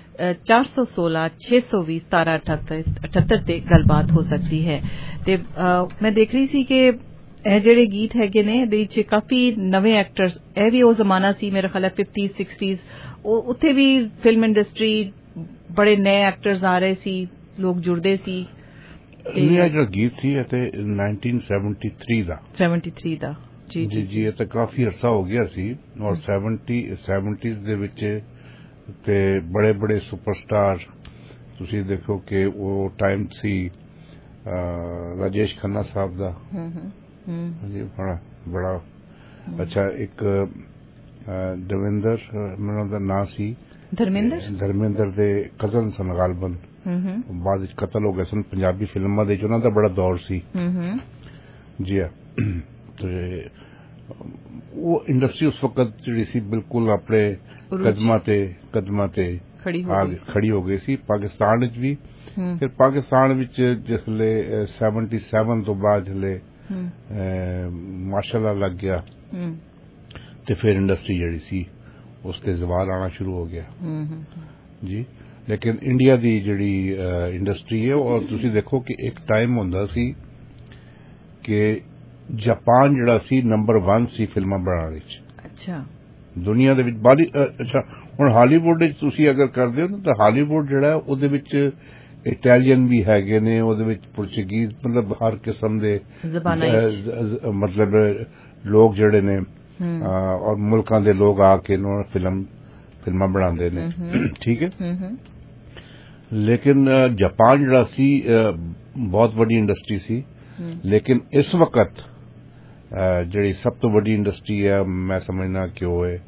416-620-1778 ਤੇ ਗੱਲਬਾਤ ਹੋ ਸਕਦੀ ਹੈ। ਤੇ ਮੈਂ ਦੇਖ ਰਹੀ ਸੀ ਕਿ ਇਹ ਜਿਹੜੇ ਗੀਤ ਹੈਗੇ ਨੇ ਇਹਦੇ ਵਿੱਚ ਕਾਫੀ ਨਵੇਂ ਐਕਟਰਸ, ਇਹ ਵੀ ਉਹ ਜ਼ਮਾਨਾ ਸੀ ਮੇਰੇ ਖਿਆਲ 50s 60s, ਉੱਥੇ ਵੀ ਫਿਲਮ ਇੰਡਸਟਰੀ ਬੜੇ ਨਏ ਐਕਟਰਸ ਆ ਰਹੇ ਸੀ, ਲੋਕ ਜੁੜਦੇ ਸੀ। ਇਹ ਜਿਹੜਾ ਗੀਤ ਸੀ ਇਹ ਤੇ 1973 ਦਾ ਜੀ ਜੀ ਇਹ ਤਾਂ ਕਾਫੀ ਅਰਸਾ ਹੋ ਗਿਆ ਸੀ ਔਰ 70s ਦੇ ਵਿੱਚ ਤੇ ਬੜੇ ਸੁਪਰਸਟਾਰ ਤੁਸੀਂ ਦੇਖੋ ਕਿ ਉਹ ਟਾਈਮ ਸੀ ਰਾਜੇਸ਼ ਖੰਨਾ ਸਾਹਿਬ ਦਾ ਜੀ ਬੜਾ ਅੱਛਾ ਇੱਕ ਦਵਿੰਦਰ ਮੈਨੂੰ ਦਾ ਨਾਂ ਸੀ ਧਰਮਿੰਦਰ ਦੇ ਕਜ਼ਨ ਸਨ ਗਾਲਬਨ ਬਾਅਦ ਵਿੱਚ ਕਤਲ ਹੋ ਗਏ ਸਨ ਪੰਜਾਬੀ ਫਿਲਮਾਂ ਦੇ ਉਹਨਾਂ ਦਾ ਬੜਾ ਦੌਰ ਸੀ ਜੀ ਤੇ ਉਹ ਇੰਡਸਟਰੀ ਉਸ ਵਕਤ ਜਿਹੜੀ ਸੀ ਬਿਲਕੁਲ ਆਪਣੇ ਕਦਮਾਂ ਤੇ ਖੜੀ ਹੋ ਗਈ ਸੀ ਪਾਕਿਸਤਾਨ ਵਿੱਚ ਵੀ ਫਿਰ ਪਾਕਿਸਤਾਨ ਵਿੱਚ ਜਿਸਲੇ 77 ਤੋਂ ਬਾਅਦ ਜਿਸਲੇ ਮਾਸ਼ਾਅੱਲਾ ਲੱਗ ਗਿਆ ਤੇ ਫਿਰ ਇੰਡਸਟਰੀ ਜਿਹੜੀ ਸੀ ਉਸ ਤੇ ਜ਼ਵਾਲ ਆਣਾ ਸ਼ੁਰੂ ਹੋ ਗਿਆ ਜੀ ਲੇਕਿਨ ਇੰਡੀਆ ਦੀ ਜਿਹੜੀ ਇੰਡਸਟਰੀ ਹੈ ਔਰ ਤੁਸੀਂ ਦੇਖੋ ਕਿ ਇੱਕ ਟਾਈਮ ਹੁੰਦਾ ਸੀ ਕਿ ਜਾਪਾਨ ਜਿਹੜਾ ਸੀ ਨੰਬਰ 1 ਸੀ ਫਿਲਮਾਂ ਬਣਾਉਣ ਵਿੱਚ ਅੱਛਾ ਦੁਨੀਆ ਦੇ ਵਿੱਚ ਅੱਛਾ ਹੁਣ ਹਾਲੀਵੁੱਡ ਵਿੱਚ ਤੁਸੀਂ ਅਗਰ ਕਰਦੇ ਹੋ ਤਾਂ ਹਾਲੀਵੁੱਡ ਜਿਹੜਾ ਉਹਦੇ ਵਿੱਚ ਇਟਾਲੀਅਨ ਵੀ ਹੈਗੇ ਨੇ ਉਹਦੇ ਵਿੱਚ ਪੁਰਤਗੀਜ਼ ਮਤਲਬ ਹਰ ਕਿਸਮ ਦੇ ਮਤਲਬ ਲੋਕ ਜਿਹੜੇ ਨੇ ਔਰ ਮੁਲਕਾਂ ਦੇ ਲੋਕ ਆ ਕੇ ਫਿਲਮਾਂ ਬਣਾਉਂਦੇ ਨੇ ਠੀਕ ਹੈ ਲੇਕਿਨ ਜਾਪਾਨ ਜਿਹੜਾ ਸੀ ਬਹੁਤ ਵੱਡੀ ਇੰਡਸਟਰੀ ਸੀ ਲੇਕਿਨ ਇਸ ਵਕਤ ਜਿਹੜੀ ਸਭ ਤੋਂ ਵੱਡੀ ਇੰਡਸਟਰੀ ਹੈ ਮੈਂ ਸਮਝਣਾ ਕਿ ਉਹ ਹੈ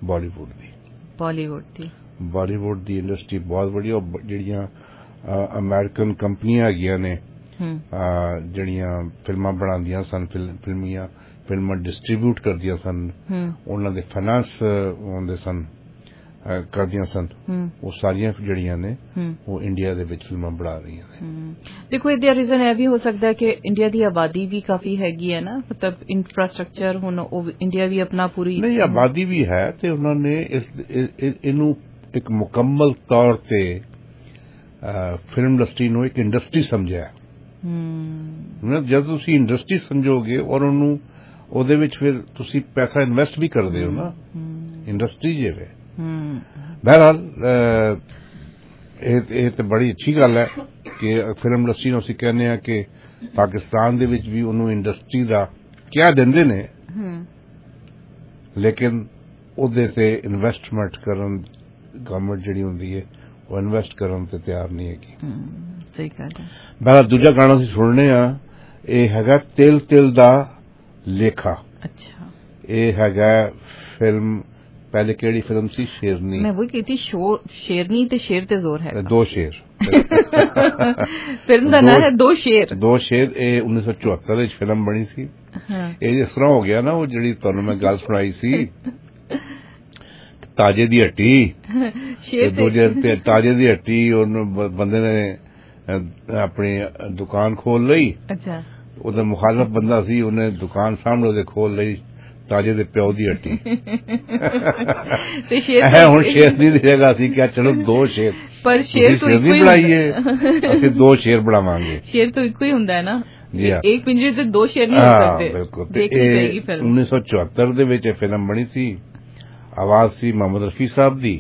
ਬਾਲੀਵੁੱਡ ਦੀ ਇੰਡਸਟਰੀ ਬਹੁਤ ਵੱਡੀ ਔਰ ਜਿਹੜੀਆਂ ਅਮਰੀਕਨ ਕੰਪਨੀਆਂ ਹੈਗੀਆਂ ਨੇ ਜਿਹੜੀਆਂ ਫਿਲਮਾਂ ਬਣਾਉਂਦੀਆਂ ਸਨ ਫਿਲਮਾਂ ਡਿਸਟ੍ਰੀਬਿਊਟ ਕਰਦੀਆਂ ਸਨ ਉਹਨਾਂ ਦੇ ਫਾਈਨਾਂਸ ਹੁੰਦੇ ਸਨ ਕਰਦੀਆਂ ਸਨ ਉਹ ਸਾਰੀਆਂ ਜਿਹੜੀਆਂ ਨੇ ਉਹ ਇੰਡੀਆ ਦੇ ਵਿੱਚ ਫਿਲਮਾਂ ਬਣਾ ਰਹੀਆਂ ਨੇ ਦੇਖੋ ਇਹਦਾ ਰੀਜ਼ਨ ਇਹ ਵੀ ਹੋ ਸਕਦਾ ਹੈ ਕਿ ਇੰਡੀਆ ਦੀ ਆਬਾਦੀ ਵੀ ਕਾਫੀ ਹੈਗੀ ਹੈ ਨਾ ਮਤਲਬ ਇਨਫਰਾਸਟ੍ਰਕਚਰ ਹੁਣ ਉਹ ਇੰਡੀਆ ਵੀ ਆਪਣਾ ਪੂਰੀ ਨਹੀਂ ਆਬਾਦੀ ਵੀ ਹੈ ਤੇ ਉਹਨਾਂ ਨੇ ਇਹਨੂੰ ਇੱਕ ਮੁਕੰਮਲ ਤੌਰ ਤੇ ਫਿਲਮ ਇੰਡਸਟਰੀ ਨੂੰ ਇੱਕ ਇੰਡਸਟਰੀ ਸਮਝਿਆ ਜਦ ਤੁਸੀਂ ਇੰਡਸਟਰੀ ਸਮਝੋਗੇ ਔਰ ਉਹਨੂੰ ਉਹਦੇ ਵਿੱਚ ਫਿਰ ਤੁਸੀਂ ਪੈਸਾ ਇਨਵੈਸਟ ਵੀ ਕਰਦੇ ਹੋ ਨਾ ਇੰਡਸਟਰੀ ਜਿਵੇਂ ਬਹਰਹਾਲ ਇਹ ਤਾਂ ਬੜੀ ਅੱਛੀ ਗੱਲ ਹੈ ਕਿ ਫਿਲਮ ਇੰਡਸਟਰੀ ਨੂੰ ਅਸੀਂ ਕਹਿੰਦੇ ਹਾਂ ਕਿ ਪਾਕਿਸਤਾਨ ਦੇ ਵਿੱਚ ਵੀ ਉਹਨੂੰ ਇੰਡਸਟਰੀ ਦਾ ਕਿਹਾ ਦਿੰਦੇ ਨੇ ਲੇਕਿਨ ਉਹਦੇ ਤੇ ਇਨਵੈਸਟਮੈਂਟ ਕਰਨ ਗਵਰਨਮੈਂਟ ਜਿਹੜੀ ਹੁੰਦੀ ਹੈ ਉਹ ਇਨਵੈਸਟ ਕਰਨ ਤੇ ਤਿਆਰ ਨਹੀਂ ਹੈਗੀ ਸਹੀ ਗੱਲ ਹੈ ਬਹਰਹਾਲ ਦੂਜਾ ਗਾਣਾ ਅਸੀਂ ਸੁਣਨੇ ਆ ਇਹ ਹੈਗਾ ਤਿਲ ਦਾ ਲੇਖਾ ਅੱਛਾ ਇਹ ਹੈਗਾ ਫਿਲਮ ਪਹਿਲੇ ਕਿਹੜੀ ਫਿਲਮ ਸੀ ਸ਼ੇਰਨੀ ਮੈਂ ਵਹੀ ਕਹੀ ਸ਼ੇਰਨੀ ਤੇ ਸ਼ੇਰ ਤੇ ਜ਼ੋਰ ਹੈ ਦੋ ਸ਼ੇਰ ਫਿਲਮ ਦਾ ਨਾਮ ਹੈ ਦੋ ਸ਼ੇਰ ਇਹ 1974 ਵਿੱਚ ਫਿਲਮ ਬਣੀ ਸੀ ਇਹ ਜਿਸ ਤਰ੍ਹਾਂ ਹੋ ਗਿਆ ਨਾ ਉਹ ਜਿਹੜੀ ਤੁਹਾਨੂੰ ਮੈਂ ਗੱਲ ਸੁਣਾਈ ਸੀ ਤਾਜੇ ਦੀ ਹੱਟੀ ਤਾਜੇ ਦੀ ਹੱਟੀ ਉਹਨੂੰ ਬੰਦੇ ਨੇ ਆਪਣੀ ਦੁਕਾਨ ਖੋਲ ਲਈ ਅੱਛਾ ਉਹਦਾ ਮੁਖਾਲਫ ਬੰਦਾ ਸੀ ਉਹਨੇ ਦੁਕਾਨ ਸਾਹਮਣੇ ਉਹਦੇ ਖੋਲ ਲਈ ਤਾਜੇ ਦੇ ਪਿਓ ਦੀ ਹੱਟੀ ਹੁਣ ਸ਼ੇਰਨੀ ਦੀ ਜਗ੍ਹਾ ਸੀ ਕਿ ਚਲੋ ਦੋ ਸ਼ੇਰ ਪਰ ਸ਼ੇਰ ਤੋਂ ਇੱਕੋ ਹੀ ਬਣਾਈਏ ਅਸੀਂ ਦੋ ਸ਼ੇਰ ਬਣਾਵਾਂਗੇ ਸ਼ੇਰ ਤੋਂ ਇੱਕੋ ਹੀ ਹੁੰਦਾ ਹੈ ਨਾ ਜੀ ਇੱਕ ਪਿੰਜਰੇ ਤੇ ਦੋ ਸ਼ੇਰ ਨਹੀਂ ਹੋ ਸਕਦੇ ਬਿਲਕੁਲ 1974 ਦੇ ਵਿੱਚ ਇਹ ਫਿਲਮ ਬਣੀ ਸੀ ਆਵਾਜ਼ ਸੀ ਮੁਹੰਮਦ ਰਫੀ ਸਾਹਿਬ ਦੀ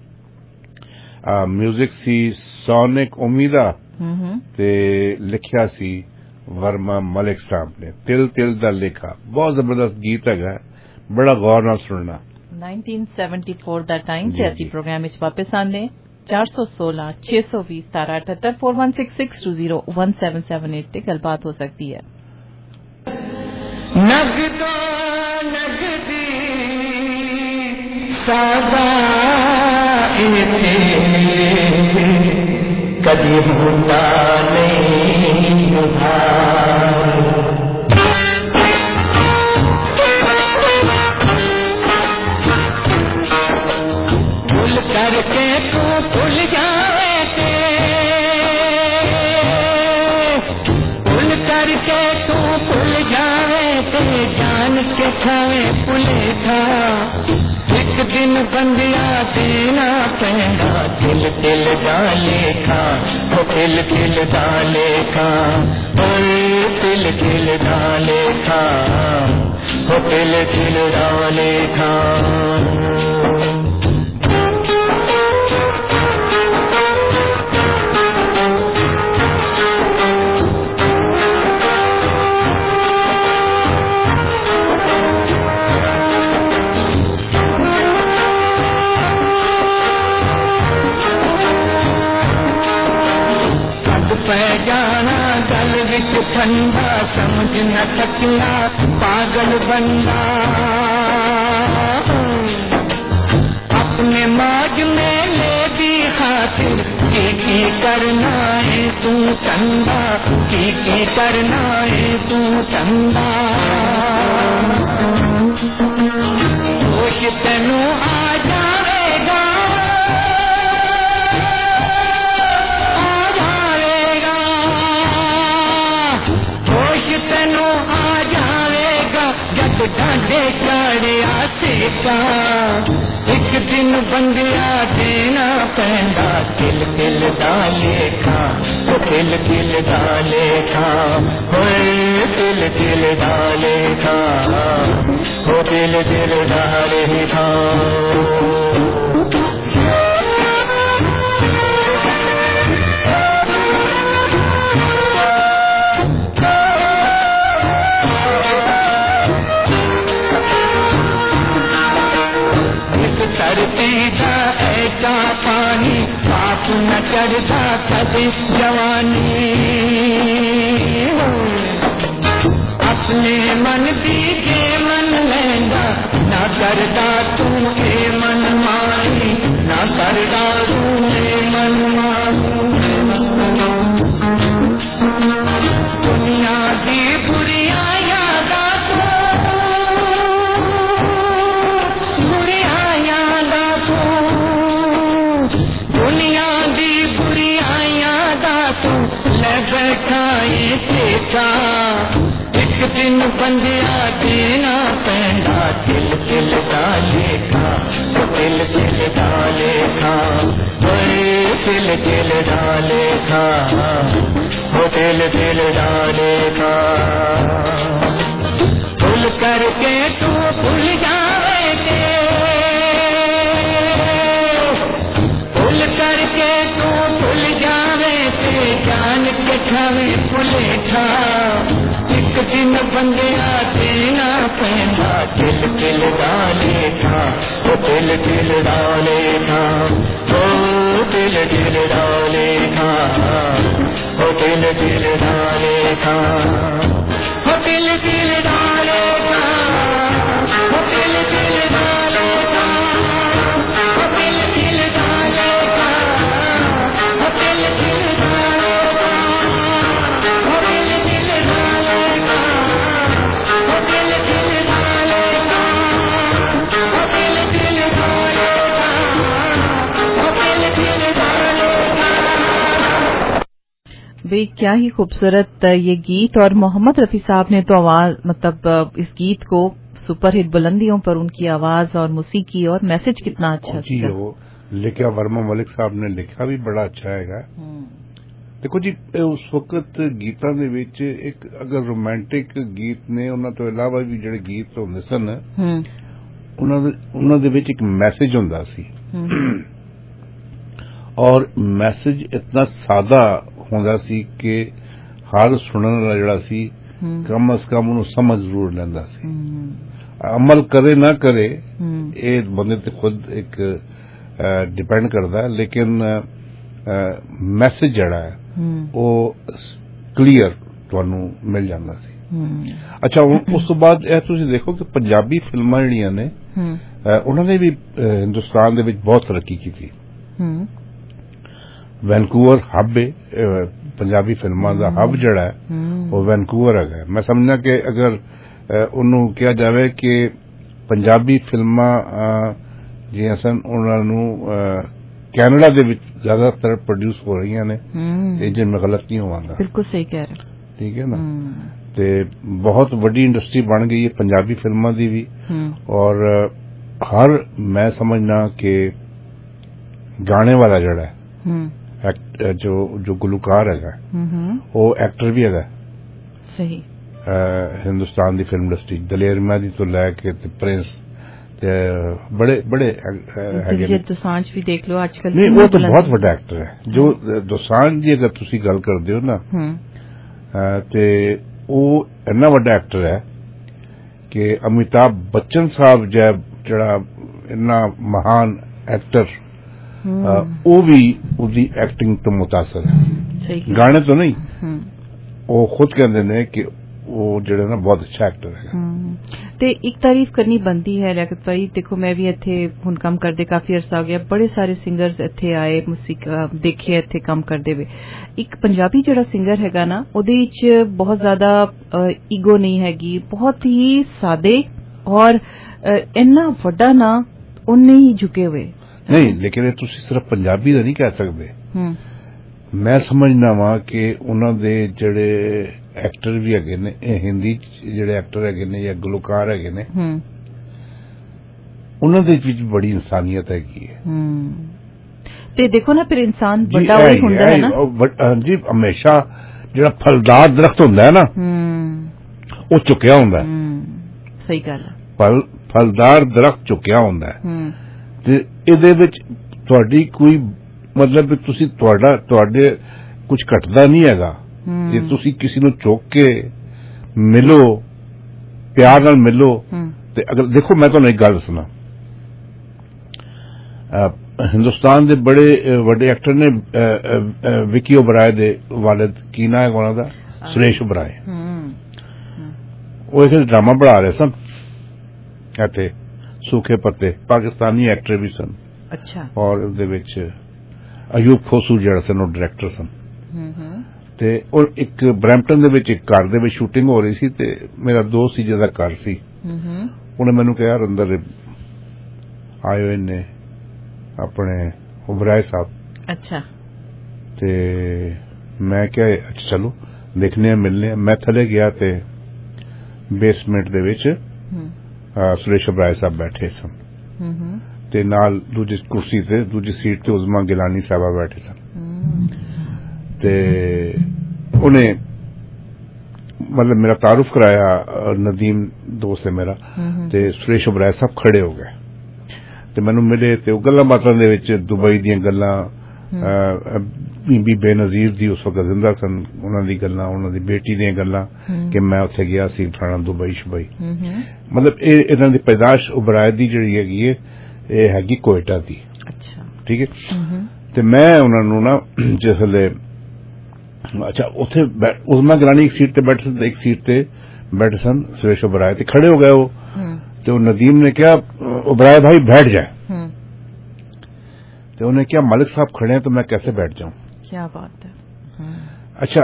ਮਿਊਜ਼ਿਕ ਸੀ ਸੋਨਿਕ ਉਮੀਦਾ ਤੇ ਲਿਖਿਆ ਸੀ ਵਰਮਾ ਮਲਿਕ ਸਾਹਿਬ ਨੇ ਤਿਲ ਦਾ ਲੇਖਾ ਬਹੁਤ ਜ਼ਬਰਦਸਤ ਗੀਤ ਹੈਗਾ ਬੜਾ ਗੌਰ ਨਾਲ ਸੁਣਨਾ 1974 ਦਾ ਟਾਈਮ ਤੇ ਅਸੀਂ ਪ੍ਰੋਗਰਾਮ ਵਿੱਚ ਵਾਪਸ ਆਉਂਦੇ 416 620 1778 4166201778 ਤੇ ਗੱਲਬਾਤ ਹੋ ਸਕਦੀ ਹੈ ਨਗਦੀ ਸਾਦਾ कभी होता नहीं उधार भूल करके तू भूल जाए भूल करके तू भूल जाए जान के खाए भूले था एक दिन बंदिया देना पैदा दिल डाले खा वो दिल डाले खा दिल डाले खा वो दिल डाले खा پہ جانا گل وچ ٹھنڈا سمجھ نہ سکنا پاگل بندہ اپنے موج میں لے دی خاطر کی کرنا ہے تو چندا کی کرنا ہے تو چندا ہوش تینوں آ جائے گا ہوش تینوں آ جائے گا جب ڈانڈے چڑھیا سیکا ایک دن بندیا دینا پیندا دل دل ڈالے کھا دل دل ڈالے کھا دل دل ڈالے کھا دل دل ڈالے کھا دھرتی دا ایسا پانی پاپ نہ چڑھتا کبھی جوانی اپنے من دی کے من لیندا نہ کردا تو اے من مانی نہ کردا تو اے من مانی دنیا دی بریاں یاداں دنیا دی بریاں یاداں تو لے بیٹھا دیکھا ایک دن بندیا دینا پیندا دل دل ڈالے کھا دل دل ڈالے کھا دل دل ڈالے کھا دل دل ڈالے کھا بھول کر کے تو بھول جاوے گے بھول کر کے تو بھول جاوے تے جان کے ٹھاوے بھولے تھا ایک دن بندیا دینا پیندا دل دل ڈالے تھا دل دل ڈالے تھا دل دل ڈالے تھا دل دل ڈالے تھا دل دل ڈالے تھا دل دل ڈالے تھا دل دل ڈالے تھا دل دل ڈالے تھا دل دل ڈالے تھا دل دل ڈالے تھا دل دل ڈالے تھا دل دل ڈالے تھا. بھئی کیا ہی خوبصورت یہ گیت، اور محمد رفیع صاحب نے تو آواز مطلب اس گیت کو سپر ہٹ بلندیوں پر ان کی آواز اور موسیقی اور میسج کتنا اچھا جی وہ لکھا ورما ملک صاحب نے لکھا بھی بڑا اچھا ہے گا. دیکھو جی اس وقت گیتاں دے وچ ایک اگر رومانٹک گیت نے انہاں تو علاوہ بھی جڑے گیت ہوندے سن انہاں دے وچ ایک میسج ہوندا سی اور میسج اتنا سادہ ہوندا سی کہ ہر سنن والا جڑا سی کم از کم انہوں سمجھ ضرور لیندا سی. عمل کرے نہ کرے یہ بندے تے خود ایک ڈیپینڈ کردا ہے، لیکن میسج جڑا ہے وہ کلیئر تانوں مل جاندا سی. اچھا اس تو بعد تسی دیکھو کہ پنجابی فلماں جڑیاں نے انہوں نے بھی ہندوستان دے وچ بہت ترقی کی تھی. وینکوور ہب ہے پنجابی فلماں دا ہب جڑا ہے وہ وینکوور ہے. میں سمجھنا کہ اگر انہوں کیا جاوے کہ پنجابی فلماں جیاں سن انہوں کینیڈا دے وچ زیادہ تر پروڈیوس ہو رہی نے جن میں غلط نہیں ہوا گا. بالکل صحیح کہہ رہے. ٹھیک ہے نا. تے بہت وڈی انڈسٹری بن گئی ہے پنجابی فلماں دی بھی، اور ہر میں سمجھنا کہ گانے والا جڑا ہے جو گلوکار ہے وہ ایکٹر بھی ہے. صحیح. ہندوستان دی فلم انڈسٹری دلیر مہدی تو لے کے پرنس بڑے بڑے دلجیت دوسانجھ بھی دیکھ لو آج کل. نہیں وہ تو بہت بڑا ایکٹر ہے. جو دوسانجھ دی اگر تسی گل کردے ہو نا تے وہ اتنا بڑا ایکٹر ہے کہ امیتابھ بچن صاحب جڑا اتنا مہان ایکٹر وہ بھی ایکٹنگ تو متاثر ہے. गाने तो नहीं, वो खुद कहते ने कि वो ਜਿਹੜਾ ਨਾ ਬਹੁਤ ਅੱਛਾ ਐਕਟਰ ਹੈ। ਤੇ ਇੱਕ ਤਾਰੀਫ ਕਰਨੀ ਬਣਦੀ ਹੈ ਲਿਆਕਤ ਭਾਈ। ਦੇਖੋ ਮੈਂ ਵੀ ਇੱਥੇ ਹੁਣ ਕੰਮ ਕਰਦੇ ਕਾਫੀ ਅਰਸਾ ਹੋ ਗਿਆ, ਬੜੇ ਸਾਰੇ ਸਿੰਗਰਸ ਇੱਥੇ ਆਏ, ਮੂਸੀਕਾ ਦੇਖੇ ਇੱਥੇ ਕੰਮ ਕਰਦੇ ਵੇ। ਇੱਕ ਪੰਜਾਬੀ ਜਿਹੜਾ ਸਿੰਗਰ ਹੈਗਾ ਨਾ ਉਹਦੇ ਵਿੱਚ ਬਹੁਤ ਜ਼ਿਆਦਾ ਈਗੋ ਨਹੀਂ ਹੈਗੀ, ਬਹੁਤ ਹੀ ਸਾਦੇ ਔਰ ਇੰਨਾ ਵੱਡਾ ਨਾ ਉਹਨੇ ਹੀ ਝੁਕੇ ਹੋਏ ਨਹੀਂ। ਲੇਕਿਨ ਤੁਸੀਂ ਸਿਰਫ ਪੰਜਾਬੀ ਦਾ ਨਹੀਂ ਕਹਿ ਸਕਦੇ। ਮੈਂ ਸਮਝਦਾ ਵਾਂ ਕਿ ਉਹਨਾਂ ਦੇ ਜਿਹੜੇ ਐਕਟਰ ਵੀ ਹੈਗੇ ਨੇ, ਇਹ ਹਿੰਦੀ ਜਿਹੜੇ ਐਕਟਰ ਹੈਗੇ ਨੇ ਜਾਂ ਗਲੋਕਾਰ ਹੈਗੇ ਨੇ, ਉਹਨਾਂ ਦੇ ਵਿੱਚ ਬੜੀ ਇਨਸਾਨੀਅਤ ਹੈਗੀ ਹੈ। ਤੇ ਦੇਖੋ ਨਾ ਫਿਰ ਇਨਸਾਨ ਵੱਡਾ ਹੋਈ ਹੁੰਦਾ ਹੈ ਨਾ ਜੀ। ਹਮੇਸ਼ਾ ਜਿਹੜਾ ਫਲਦਾਰ ਦਰਖਤ ਹੁੰਦਾ ਹੈ ਨਾ ਉਹ ਝੁਕਿਆ ਹੁੰਦਾ। ਸਹੀ ਗੱਲ ਹੈ। ਫਲਦਾਰ ਦਰਖਤ ਝੁਕਿਆ ਹੁੰਦਾ ਤੇ ਇਹਦੇ ਵਿੱਚ ਤੁਹਾਡੀ ਕੋਈ ਮਤਲਬ ਤੁਸੀਂ ਤੁਹਾਡੇ ਕੁਝ ਘਟਦਾ ਨਹੀਂ ਹੈਗਾ। ਜੇ ਤੁਸੀਂ ਕਿਸੇ ਨੂੰ ਚੁੱਕ ਕੇ ਮਿਲੋ, ਪਿਆਰ ਨਾਲ ਮਿਲੋ। ਤੇ ਅਗਰ ਦੇਖੋ ਮੈਂ ਤੁਹਾਨੂੰ ਇੱਕ ਗੱਲ ਦੱਸਣਾ, ਹਿੰਦੁਸਤਾਨ ਦੇ ਬੜੇ ਵੱਡੇ ਐਕਟਰ ਨੇ ਵਿੱਕੀ ਓਬਰਾਏ ਦੇ ਵਾਲਿਦ, ਕੀ ਨਾਂ ਹੈ ਉਹਨਾਂ ਦਾ, ਸੁਰੇਸ਼ ਓਬਰਾਏ। ਉਹ ਇੱਕ ਡਰਾਮਾ ਬਣਾ ਰਹੇ ਸਨ ਇੱਥੇ, ਸੂਖੇ ਪੱਤੇ, ਪਾਕਿਸਤਾਨੀ ਐਕਟਰ ਵੀ ਸਨ। ਅੱਛਾ। ਔਰ ਉਹਦੇ ਵਿੱਚ ਅਯੂਬ ਖੋਸੂ ਜਿਹੜਾ ਸਨ ਉਹ ਡਾਇਰੈਕਟਰ ਸਨ। ਤੇ ਉਹ ਇੱਕ ਬਰੈਂਪਟਨ ਦੇ ਵਿੱਚ ਇੱਕ ਘਰ ਦੇ ਵਿੱਚ ਸ਼ੂਟਿੰਗ ਹੋ ਰਹੀ ਸੀ ਤੇ ਮੇਰਾ ਦੋਸਤ ਸੀ ਜਿਹਦਾ ਘਰ ਸੀ, ਉਹਨੇ ਮੈਨੂੰ ਕਿਹਾ ਯਾਰ ਅੰਦਰ ਆਏ ਹੋਏ ਨੇ ਆਪਣੇ ਓਬਰਾਏ ਸਾਹਿਬ। ਅੱਛਾ। ਤੇ ਮੈਂ ਕਿਹਾ ਅੱਛਾ ਚਲੋ ਦੇਖਨੇ ਆ, ਮਿਲਨੇ ਆ। ਮੈਂ ਥੱਲੇ ਗਿਆ ਤੇ ਬੇਸਮੈਂਟ ਦੇ ਵਿੱਚ ਸੁਰੇਸ਼ ਓਬਰਾਏ ਸਾਹਿਬ ਬੈਠੇ ਸਨ ਤੇ ਨਾਲ ਦੂਜੀ ਕੁਰਸੀ ਤੇ, ਦੂਜੀ ਸੀਟ ਤੇ ਉਜ਼ਮਾ ਗਿਲਾਨੀ ਸਾਹਿਬਾ ਬੈਠੇ ਸਨ। ਤੇ ਉਹਨੇ ਮਤਲਬ ਮੇਰਾ ਤਾਰੁਫ ਕਰਾਇਆ, ਨਦੀਮ ਦੋਸਤ ਹੈ ਮੇਰਾ, ਤੇ ਸੁਰੇਸ਼ ਓਬਰਾਏ ਸਾਹਿਬ ਖੜੇ ਹੋ ਗਏ ਤੇ ਮੈਨੂੰ ਮਿਲੇ ਤੇ ਉਹ ਗੱਲਾਂ ਬਾਤਾਂ ਦੇ ਵਿੱਚ ਦੁਬਈ ਦੀਆਂ ਗੱਲਾਂ, ਬੀਬੀ ਬੇਨਜ਼ੀਰ ਦੀ ਉਸ ਵਕਤ ਜ਼ਿੰਦਾ ਸਨ, ਉਹਨਾਂ ਦੀ ਗੱਲਾਂ, ਉਹਨਾਂ ਦੀ ਬੇਟੀ ਦੀਆਂ ਗੱਲਾਂ ਕਿ ਮੈਂ ਉੱਥੇ ਗਿਆ ਸੀ ਫਲਾਣਾ ਦੁਬਈ ਸ਼ੁਬਈ। ਮਤਲਬ ਇਹ ਇਹਨਾਂ ਦੀ ਪੈਦਾਸ਼ ਓਬਰਾਏ ਦੀ ਜਿਹੜੀ ਹੈਗੀ ਹੈ ਇਹ ਹੈਗੀ ਕੋਇਟਾ ਦੀ। ਅੱਛਾ। ਠੀਕ ਹੈ। ਤੇ ਮੈਂ ਉਹਨਾਂ ਨੂੰ ਨਾ ਜਿਸ ਵੇਲੇ ਅੱਛਾ ਉੱਥੇ ਉਸਮਾ ਗਿਲਾਨੀ ਇੱਕ ਸੀਟ ਤੇ ਬੈਠੇ ਸਨ, ਇੱਕ ਸੀਟ ਤੇ ਬੈਠੇ ਸਨ ਸੁਰੇਸ਼ ਓਬਰਾਏ ਤੇ ਖੜੇ ਹੋ ਗਏ ਉਹ। ਤੇ ਉਹ ਨਦੀਮ ਨੇ ਕਿਹਾ ਓਬਰਾਏ भाई बैठ जाए। तो उन्हें क्या मलिक साहब खड़े हैं तो मैं कैसे बैठ जाऊं। क्या बात है। अच्छा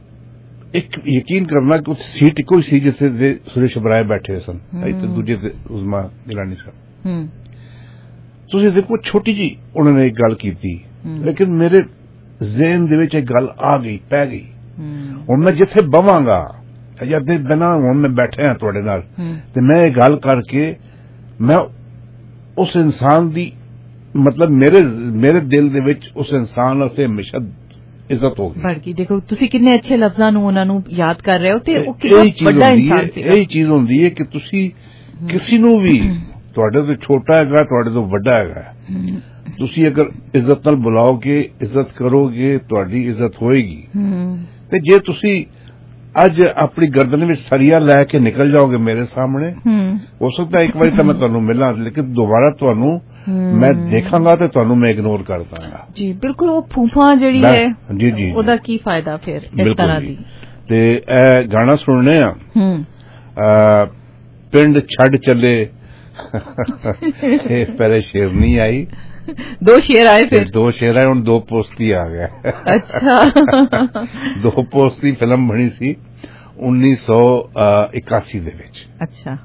एक यकीन करना कि सीट कोई सी जिथे सुरेश ਓਬਰਾਏ बैठे सन तो दूजे उस्मा गिलानी साहब। ਤੁਸੀਂ ਦੇਖੋ ਛੋਟੀ ਜੀ ਉਹਨਾਂ ਨੇ ਇੱਕ ਗੱਲ ਕੀਤੀ, ਲੇਕਿਨ ਮੇਰੇ ਜ਼ਿਹਨ ਦੇ ਵਿੱਚ ਇਹ ਗੱਲ ਆ ਗਈ, ਪੈ ਗਈ। ਹੁਣ ਮੈਂ ਜਿੱਥੇ ਬਵਾਂਗਾ ਜਾਂ ਦੇ ਬਿਨਾਂ ਹੁਣ ਮੈਂ ਬੈਠਿਆ ਤੁਹਾਡੇ ਨਾਲ ਤੇ ਮੈਂ ਇਹ ਗੱਲ ਕਰਕੇ ਮੈਂ ਉਸ ਇਨਸਾਨ ਦੀ ਮਤਲਬ ਮੇਰੇ ਦਿਲ ਦੇ ਵਿੱਚ ਉਸ ਇਨਸਾਨ ਵਾਸਤੇ ਹਮੇਸ਼ਾ ਇੱਜ਼ਤ ਹੋਗੀ ਬੜਕੀ। ਦੇਖੋ ਤੁਸੀਂ ਕਿੰਨੇ ਅੱਛੇ ਲਫ਼ਜ਼ਾਂ ਨੂੰ ਉਹਨਾਂ ਨੂੰ ਯਾਦ ਕਰ ਰਹੇ ਹੋ ਤੇ ਉਹ ਕਿੰਨਾ ਵੱਡਾ ਇਨਸਾਨ ਸੀ। ਇਹ ਚੀਜ਼ ਹੁੰਦੀ ਹੈ ਕਿ ਤੁਸੀਂ ਕਿਸੇ ਨੂੰ ਵੀ ਤੁਹਾਡੇ ਤੋਂ ਛੋਟਾ ਹੈਗਾ, ਤੁਹਾਡੇ ਤੋਂ ਵੱਡਾ ਹੈਗਾ, ਤੁਸੀਂ ਅਗਰ ਇੱਜ਼ਤ ਨਾਲ ਬੁਲਾਓਗੇ, ਇੱਜ਼ਤ ਕਰੋਗੇ, ਤੁਹਾਡੀ ਇੱਜ਼ਤ ਹੋਏਗੀ। ਤੇ ਜੇ ਤੁਸੀਂ ਅੱਜ ਆਪਣੀ ਗਰਦਨ ਵਿੱਚ ਸਰੀਆ ਲੈ ਕੇ ਨਿਕਲ ਜਾਓਗੇ ਮੇਰੇ ਸਾਹਮਣੇ, ਹੋ ਸਕਦਾ ਇੱਕ ਵਾਰੀ ਤਾਂ ਮੈਂ ਤੁਹਾਨੂੰ ਮਿਲਾਂ, ਲੇਕਿਨ ਦੁਬਾਰਾ ਤੁਹਾਨੂੰ ਮੈਂ ਦੇਖਾਂਗਾ ਤੇ ਤੁਹਾਨੂੰ ਮੈਂ ਇਗਨੋਰ ਕਰ ਦਾਂਗਾ। ਜੀ ਬਿਲਕੁਲ। ਉਹ ਫੂਫਾ ਜਿਹੜੀ ਹੈ ਜੀ ਜੀ ਉਹਦਾ ਕੀ ਫਾਇਦਾ ਫਿਰ ਇਸ ਤਰ੍ਹਾਂ ਦੀ। ਤੇ ਇਹ ਗਾਣਾ ਸੁਣਨੇ ਆ ਪਿੰਡ ਛੱਡ ਚੱਲੇ ਇਹ ਪਹਿਲੇ ਸ਼ੇਰ ਨਹੀਂ ਆਈ, ਦੋ ਸ਼ੇਰ ਆਏ, ਫਿਰ ਦੋ ਸ਼ੇਰ ਆਏ, ਹੁਣ ਦੋ ਪੋਸਤੀ ਆ ਗਿਆ। ਅੱਛਾ। ਦੋ ਪੋਸਤੀ ਫਿਲਮ ਬਣੀ ਸੀ 1981 ਦੇ ਵਿੱਚ। ਅੱਛਾ।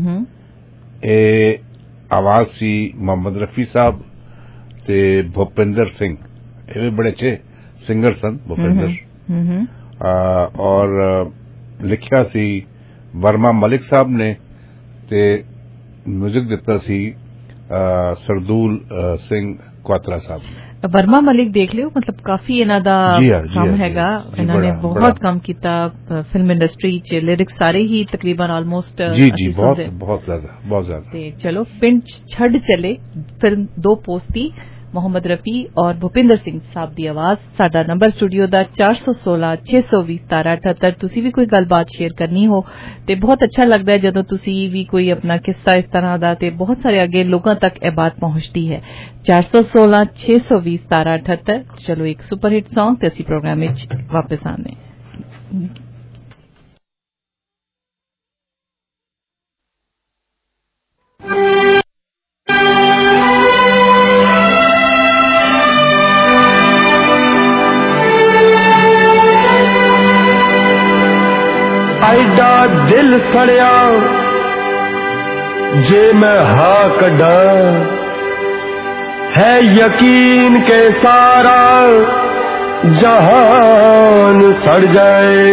ਇਹ ਆਵਾਜ਼ ਸੀ ਮੁਹੰਮਦ ਰਫੀ ਸਾਹਿਬ ਤੇ ਭੁਪਿੰਦਰ ਸਿੰਘ, ਇਹ ਵੀ ਬੜੇ ਅੱਛੇ ਸਿੰਗਰ ਸਨ ਭੁਪਿੰਦਰ। ਔਰ ਲਿਖਿਆ ਸੀ ਵਰਮਾ ਮਲਿਕ ਸਾਹਿਬ ਨੇ ਤੇ ਮਿਊਜ਼ਿਕ ਦਿੱਤਾ ਸੀ ਸਰਦੂਲ ਸਿੰਘ ਕੁਆਤਰਾ ਸਾਹਿਬ ਨੇ। ਵਰਮਾ ਮਲਿਕ ਦੇਖ ਲਿਓ, ਮਤਲਬ ਕਾਫੀ ਇਹਨਾਂ ਦਾ ਕੰਮ ਹੈਗਾ, ਇਹਨਾਂ ਨੇ ਬਹੁਤ ਕੰਮ ਕੀਤਾ ਫਿਲਮ ਇੰਡਸਟਰੀ ਚ। ਲਿਰਿਕਸ ਸਾਰੇ ਹੀ ਤਕਰੀਬਨ ਆਲਮੋਸਟ ਜੀ ਜੀ ਬਹੁਤ ਜ਼ਿਆਦਾ। ਤੇ ਚਲੋ ਪਿੰਡ ਛੱਡ ਚਲੇ ਫਿਲਮ ਦੋ ਪੋਸਤੀ ਮੁਹੰਮਦ ਰਫੀ ਔਰ ਭੁਪਿੰਦਰ ਸਿੰਘ ਸਾਹਿਬ ਦੀ ਆਵਾਜ਼। ਸਾਡਾ ਨੰਬਰ ਸਟੂਡੀਓ ਦਾ 4166201778। ਤੁਸੀਂ ਵੀ ਕੋਈ ਗੱਲਬਾਤ ਸ਼ੇਅਰ ਕਰਨੀ ਹੋ ਤੇ ਬਹੁਤ ਅੱਛਾ ਲੱਗਦਾ ਹੈ ਜਦੋਂ ਤੁਸੀਂ ਵੀ ਕੋਈ ਆਪਣਾ ਕਿੱਸਾ ਇਸ ਤਰ੍ਹਾਂ ਦਾ ਤੇ ਬਹੁਤ ਸਾਰੇ ਅੱਗੇ ਲੋਕਾਂ ਤੱਕ ਇਹ ਬਾਤ ਪਹੁੰਚਦੀ ਹੈ। 4166201778। ਚਲੋ ਇੱਕ ਸੁਪਰ ਹਿੱਟ Song ਤੇ ਅਸੀਂ ਪ੍ਰੋਗਰਾਮ ਵਿੱਚ ਵਾਪਸ ਆਉਂਦੇ ਹਾਂ। ਐਡਾ ਦਿਲ ਸੜਿਆ ਜੇ ਮੈਂ ਹਾਂ ਕੱਢਾਂ, ਹੈ ਯਕੀਨ ਕੇ ਸਾਰਾ ਜਹਾਨ ਸੜ ਜਾਏ।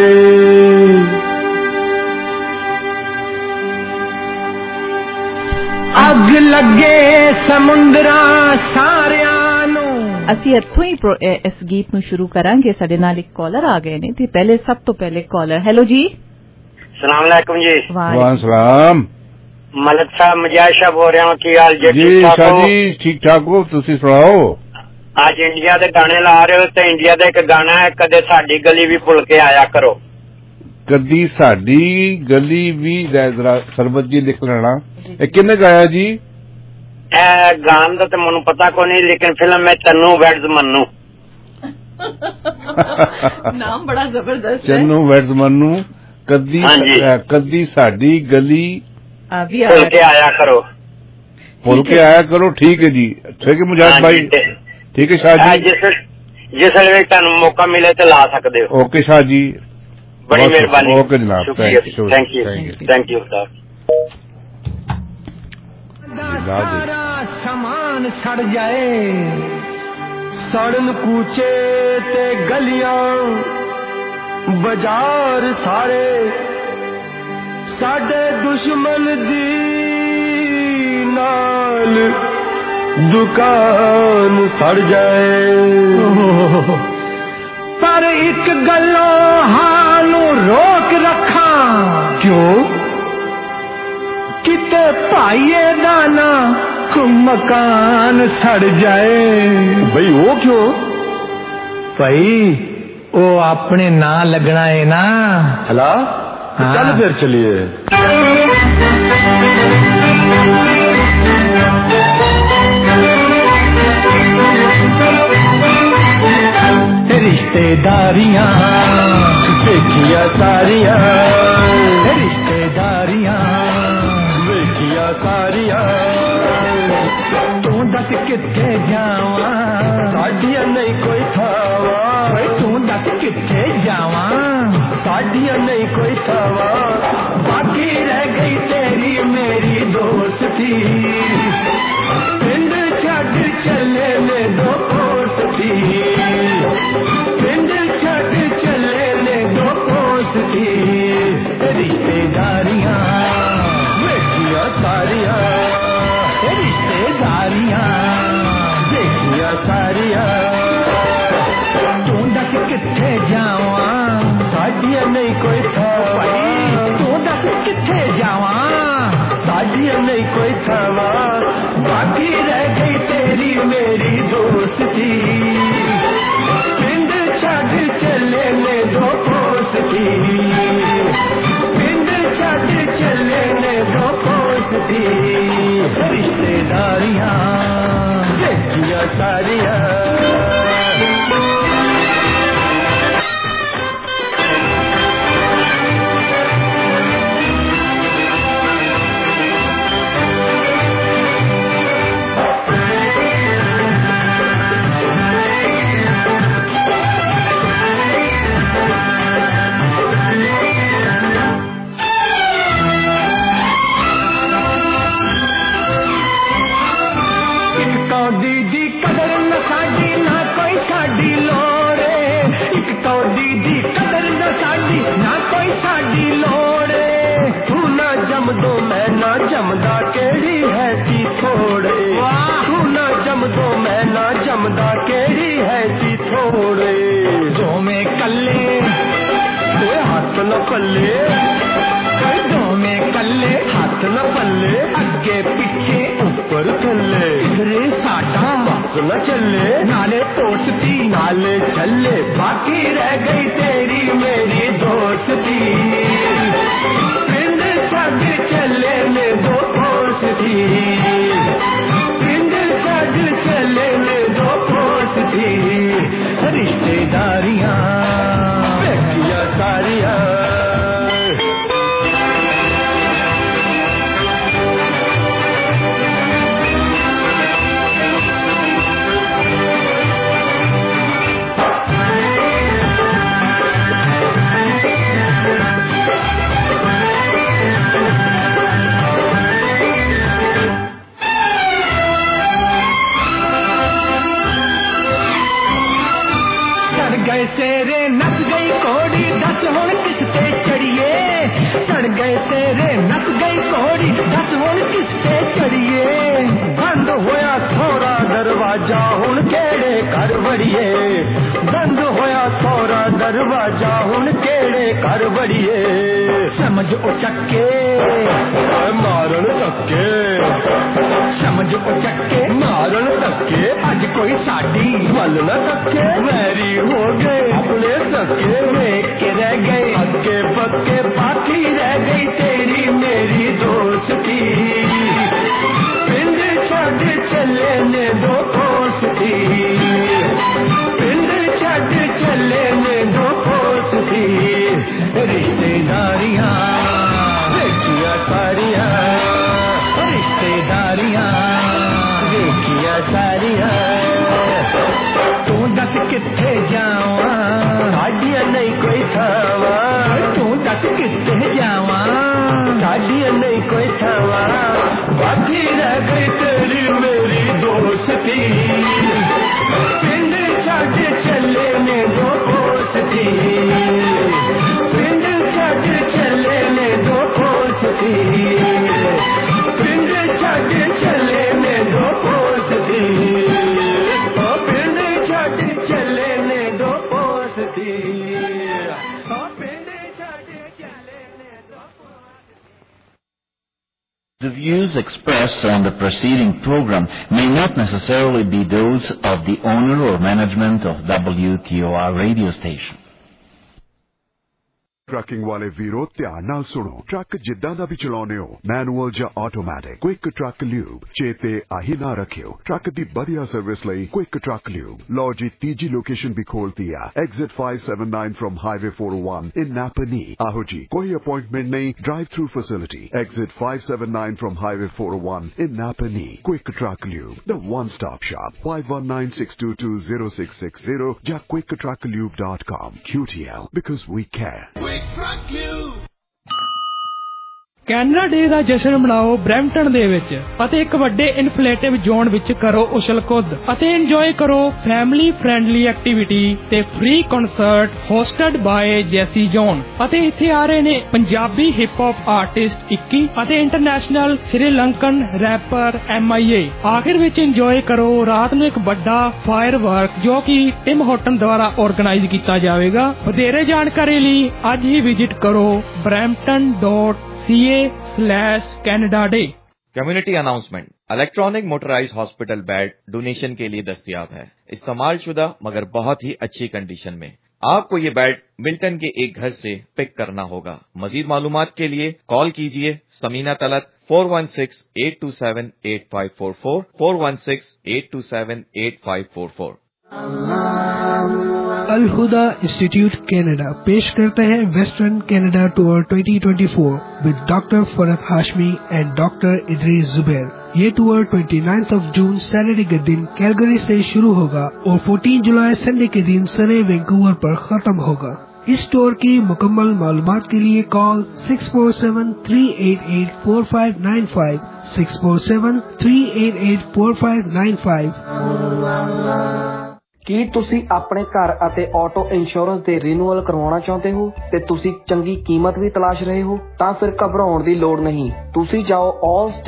ਅੱਗ ਲੱਗੇ ਸਮੁੰਦਰਾਂ ਸਾਰਿਆਂ ਨੂੰ। ਅਸੀਂ ਇੱਥੋਂ ਹੀ ਇਸ ਗੀਤ ਨੂੰ ਸ਼ੁਰੂ ਕਰਾਂਗੇ। ਸਾਡੇ ਨਾਲ ਇੱਕ ਕਾਲਰ ਆ ਗਏ ਨੇ ਤੇ ਪਹਿਲੇ ਸਭ ਤੋਂ ਪਹਿਲੇ ਕਾਲਰ। ਹੈਲੋ ਜੀ, ਸਲਾਮ ਅਲੈਕੁਮ ਜੀ। ਵਾਹ ਸਲਾਮ। ਮਲਕ ਸਾਹਿਬ ਮਜਾਇਦ ਸਾਹਿਬ ਹੋ ਰਿਹਾ ਹਾਂ। ਕੀ ਹਾਲ ਜੀ? ਜੀ ਸ਼ਾਹ ਜੀ ਠੀਕ ਠਾਕ ਹੋ, ਤੁਸੀਂ ਸੁਣਾਓ। ਅੱਜ ਇੰਡੀਆ ਦੇ ਗਾਣੇ ਲਾ ਰਹੇ ਹੋ ਤੇ ਇੰਡੀਆ ਦਾ ਇੱਕ ਗਾਣਾ ਹੈ, ਕਦੇ ਸਾਡੀ ਗਲੀ ਵੀ ਭੁੱਲ ਕੇ ਆਇਆ ਕਰੋ। ਕਦੀ ਸਾਡੀ ਗਲੀ ਵੀ, ਜ਼ਰਾ ਸਰਬਤ ਜੀ ਲਿਖ ਲੈਣਾ। ਇਹ ਕਿਹਨੇ ਗਾਇਆ ਜੀ? ਇਹ ਗਾਣ ਦਾ ਤੇ ਮੈਨੂੰ ਪਤਾ ਕੋਈ ਨਹੀਂ, ਲੇਕਿਨ ਫਿਲਮ में चन्नू वेड्स मन्नू। ਨਾਮ ਬੜਾ ਜ਼ਬਰਦਸਤ ਹੈ। ਚੰਨੂ ਵੈਡਸ ਮੰਨੂ। ਕਦੀ ਸਾਡੀ ਗਲੀ ਭੁੱਲ ਕੇ ਆਇਆ ਕਰੋ। ਭੁੱਲ ਕੇ ਆਇਆ ਕਰੋ। ਠੀਕ ਹੈ ਜੀ, ਠੀਕ ਹੈ ਮੁਜਾहिद भाई। ठीक है शाह जी, जिस वे तुहानू मौका मिले तो ला सकते हो। ओके शाह जी, बड़ी मेहरबानी। ओके जनाब, थैंक यू। सारा समान सड़ जाए, सड़न कूचे ते गलियां बाजार सारे, साडे दुश्मन दी नाल दुकान सड़ जाए। पर एक गलों हानू रोक रखा, क्यों? किते पाइए दाना मकान सड़ जाए। भाई वो क्यों? भाई वो अपने ना लगना है ना। हला चल फिर चलिए। रिश्तेदारियां देखिया सारियां, रिश्तेदारियां देखिया सारियां, तू दस किथे जावा, साडियां नहीं कोई थावा। तू दस किथे जावा, साडियां नहीं कोई थावा, बाकी रह गई तेरी मेरी दोस्ती, पिंड छड़ चले ने दो दोस्ती, पिंड छड़ चले ने दो दोस्ती, रिश्तेदारियां देखिया सारियां, रिश्तेदारियां देखिया सारियां, तू दस किथे जावा, साडियां नहीं कोई थावा। तू दस किथे जावा, साडियां नहीं कोई थावा, बाकी रह गई तेरी मेरी दोस्ती, पिंड छड़ चले ने दो दोस्ती, पिंड छड़ चले ने दो दोस्ती, रिश्तेदारियां देखिया सारियां। दी कदर न साडी ना कोई साडी लोड़े, एक कौडी दी कदर न साडी ना कोई साडी लोड़े, तू ना जम दो मैं ना जमदा केड़ी है ची थोड़े, तू ना जम दो मैं ना जमदा केड़ी है ची थोड़े, दो में कल्ले कोई हाथ न पल्ले, दो में कल्ले हाथ न पल्ले, अगे पीछे ऊपर थल्ले, रे साडा सांस न चले, नाले दोस्ती नाले चले, बाकी रह गई तेरी मेरी दोस्ती। पिंड छड़ चले ने दो दोस्ती, पिंड छड़ चले ने दो दोस्ती, रिश्तेदारियां बेटियां सारियां। गए तेरे नस गई कोड़ी, दस हुण किसते चढ़िए, सड़ गए तेरे नस गई कोड़ी, दस हुण किसते चढ़िए। बंद होया सोरा दरवाजा हुण केड़े घर वड़िए, बंद होया सोरा दरवाजा हुण केड़े घर वड़िए। समझ ओ चक्के मारन धक्के, समझ ओ चक्के मारन धक्के, अज कोई साडी वल न धक्के। वैरी हो गए अपने सके देख के रह गए अक्के पक्के, बाकी रह गई तेरी मेरी दोस्ती। पिंड छड़ चले ने दो दोस्ती, पिंड छड़ चले ने दो दोस्ती, रिश्तेदारियां देखिया सारियां, रिश्तेदारियां देखिया सारियां। तू दस किथे जावा, साडियां नहीं कोई थावा, तू दस किथे जावा, साडियां नहीं कोई थावा, बाकी रह गई तेरी मेरी दोस्ती। पिंड छड़ चले ने दो दोस्ती, पिंड छड़ चले ने दो दोस्ती, पिंड छड़ चले ने दो दोस्ती, पिंड छड़ चले ने दो दोस्ती, पिंड छड़ चले ने दो। The views expressed on the preceding program may not necessarily be those of the owner or management of WTOR radio station. Trucking ਵਾਲੇ ਵੀਰੋ ਧਿਆਨ ਨਾਲ ਸੁਣੋ। ਟਰੱਕ ਜਿੱਦਾਂ ਦਾ ਵੀ ਚਲਾਉਨੇ ਹੋ, ਮੈਨੂਅਲ ਜਾਂ ਆਟੋਮੈਟਿਕ, ਕੁਇਕ ਟਰੱਕ ਲਿਊਬ ਚੇਤੇ ਆਹੀ ਨਾ ਰੱਖਿਓ। ਟਰੱਕ ਦੀ ਵਧੀਆ ਸਰਵਿਸ ਲਈ ਕੁਇਕ ਟਰੱਕ ਲਿਊਬ। ਲਓ ਜੀ ਤੀਜੀ ਲੋਕੇਸ਼ਨ ਵੀ ਖੋਲਤੀ ਆ, exit 579 from highway 401 in Napanee. ਆਹੋ ਜੀ, ਕੋਈ ਅਪਾਇੰਟਮੈਂਟ ਨਹੀਂ, drive through facility. Exit 579 from highway 401 in Napanee. Quick truck lube, the one stop shop, 5196220660 ਜਾਂ quicktrucklube.com. QTL, because we care. Canara day ਦਾ ਜਸ਼ਨ ਮਨਾਓ ਬਰੈਂਪਟਨ ਦੇ ਵਿੱਚ ਅਤੇ ਇੱਕ ਵੱਡੇ ਇਨਫਲੇਟਿਵ ਜ਼ੋਨ ਵਿੱਚ ਕਰੋ ਉਛਲ-ਕੁੱਦ ਅਤੇ ਇੰਜੋਏ ਕਰੋ ਫੈਮਿਲੀ ਫ੍ਰੈਂਡਲੀ ਐਕਟੀਵਿਟੀ ਤੇ free concert hosted by Jessie John. ਅਤੇ ਇੱਥੇ ਆ ਰਹੇ ਨੇ ਪੰਜਾਬੀ ਹਿਪ ਹੌਪ ਆਰਟਿਸਟ 21 ਅਤੇ ਇੰਟਰਨੈਸ਼ਨਲ ਸ੍ਰੀਲੰਕਨ ਰੈਪਰ MIA। ਆਖਿਰ ਵਿੱਚ ਇੰਜੋਏ ਕਰੋ ਰਾਤ ਨੂੰ ਇੱਕ ਵੱਡਾ ਫਾਇਰ ਵਰਕ ਜੋ ਕਿ ਟਿਮ ਹੋਟਨ ਦੁਆਰਾ ਆਰਗੇਨਾਈਜ਼ ਕੀਤਾ ਜਾਵੇਗਾ। ਵਧੇਰੇ ਜਾਣਕਾਰੀ ਲਈ ਅੱਜ ਹੀ ਵਿਜ਼ਿਟ ਕਰੋ brampton.ca/Canada Day। Community announcement, electronic motorized hospital bed donation के लिए दस्तयाब है, इस्तेमाल शुदा मगर बहुत ही अच्छी कंडीशन में। आपको ये बेड मिल्टन के एक घर से पिक करना होगा। मजीद मालूमात के लिए कॉल कीजिए समीना तलत 416-827-8544 416-827-8544। अल हुदा इंस्टीट्यूट कनाडा पेश करते हैं western Canada tour 2024 with doctor Farhat Hashmi and doctor Idris Zubair. ये टूर 29 जून सैटरडे के दिन कैलगरी से शुरू होगा और 14 जुलाई संडे के दिन सरे वैंकूवर पर खत्म होगा। इस टूर की मुकम्मल मालूमात के लिए कॉल 647-388-4595 647-388-4595। ਕੀ ਤੁਸੀਂ ਆਪਣੇ ਘਰ ਅਤੇ ਆਟੋ ਇੰਸ਼ੋਰੈਂਸ ਦੇ ਰੀਨਿਊਅਲ ਕਰਵਾਉਣਾ ਚਾਹੁੰਦੇ ਹੋ ਤੇ ਤੁਸੀਂ ਚੰਗੀ ਕੀਮਤ ਵੀ ਤਲਾਸ਼ ਰਹੇ ਹੋ? ਤਾਂ ਫਿਰ ਘਬਰਾਉਣ ਦੀ ਲੋੜ ਨਹੀਂ। ਤੁਸੀਂ ਜਾਓ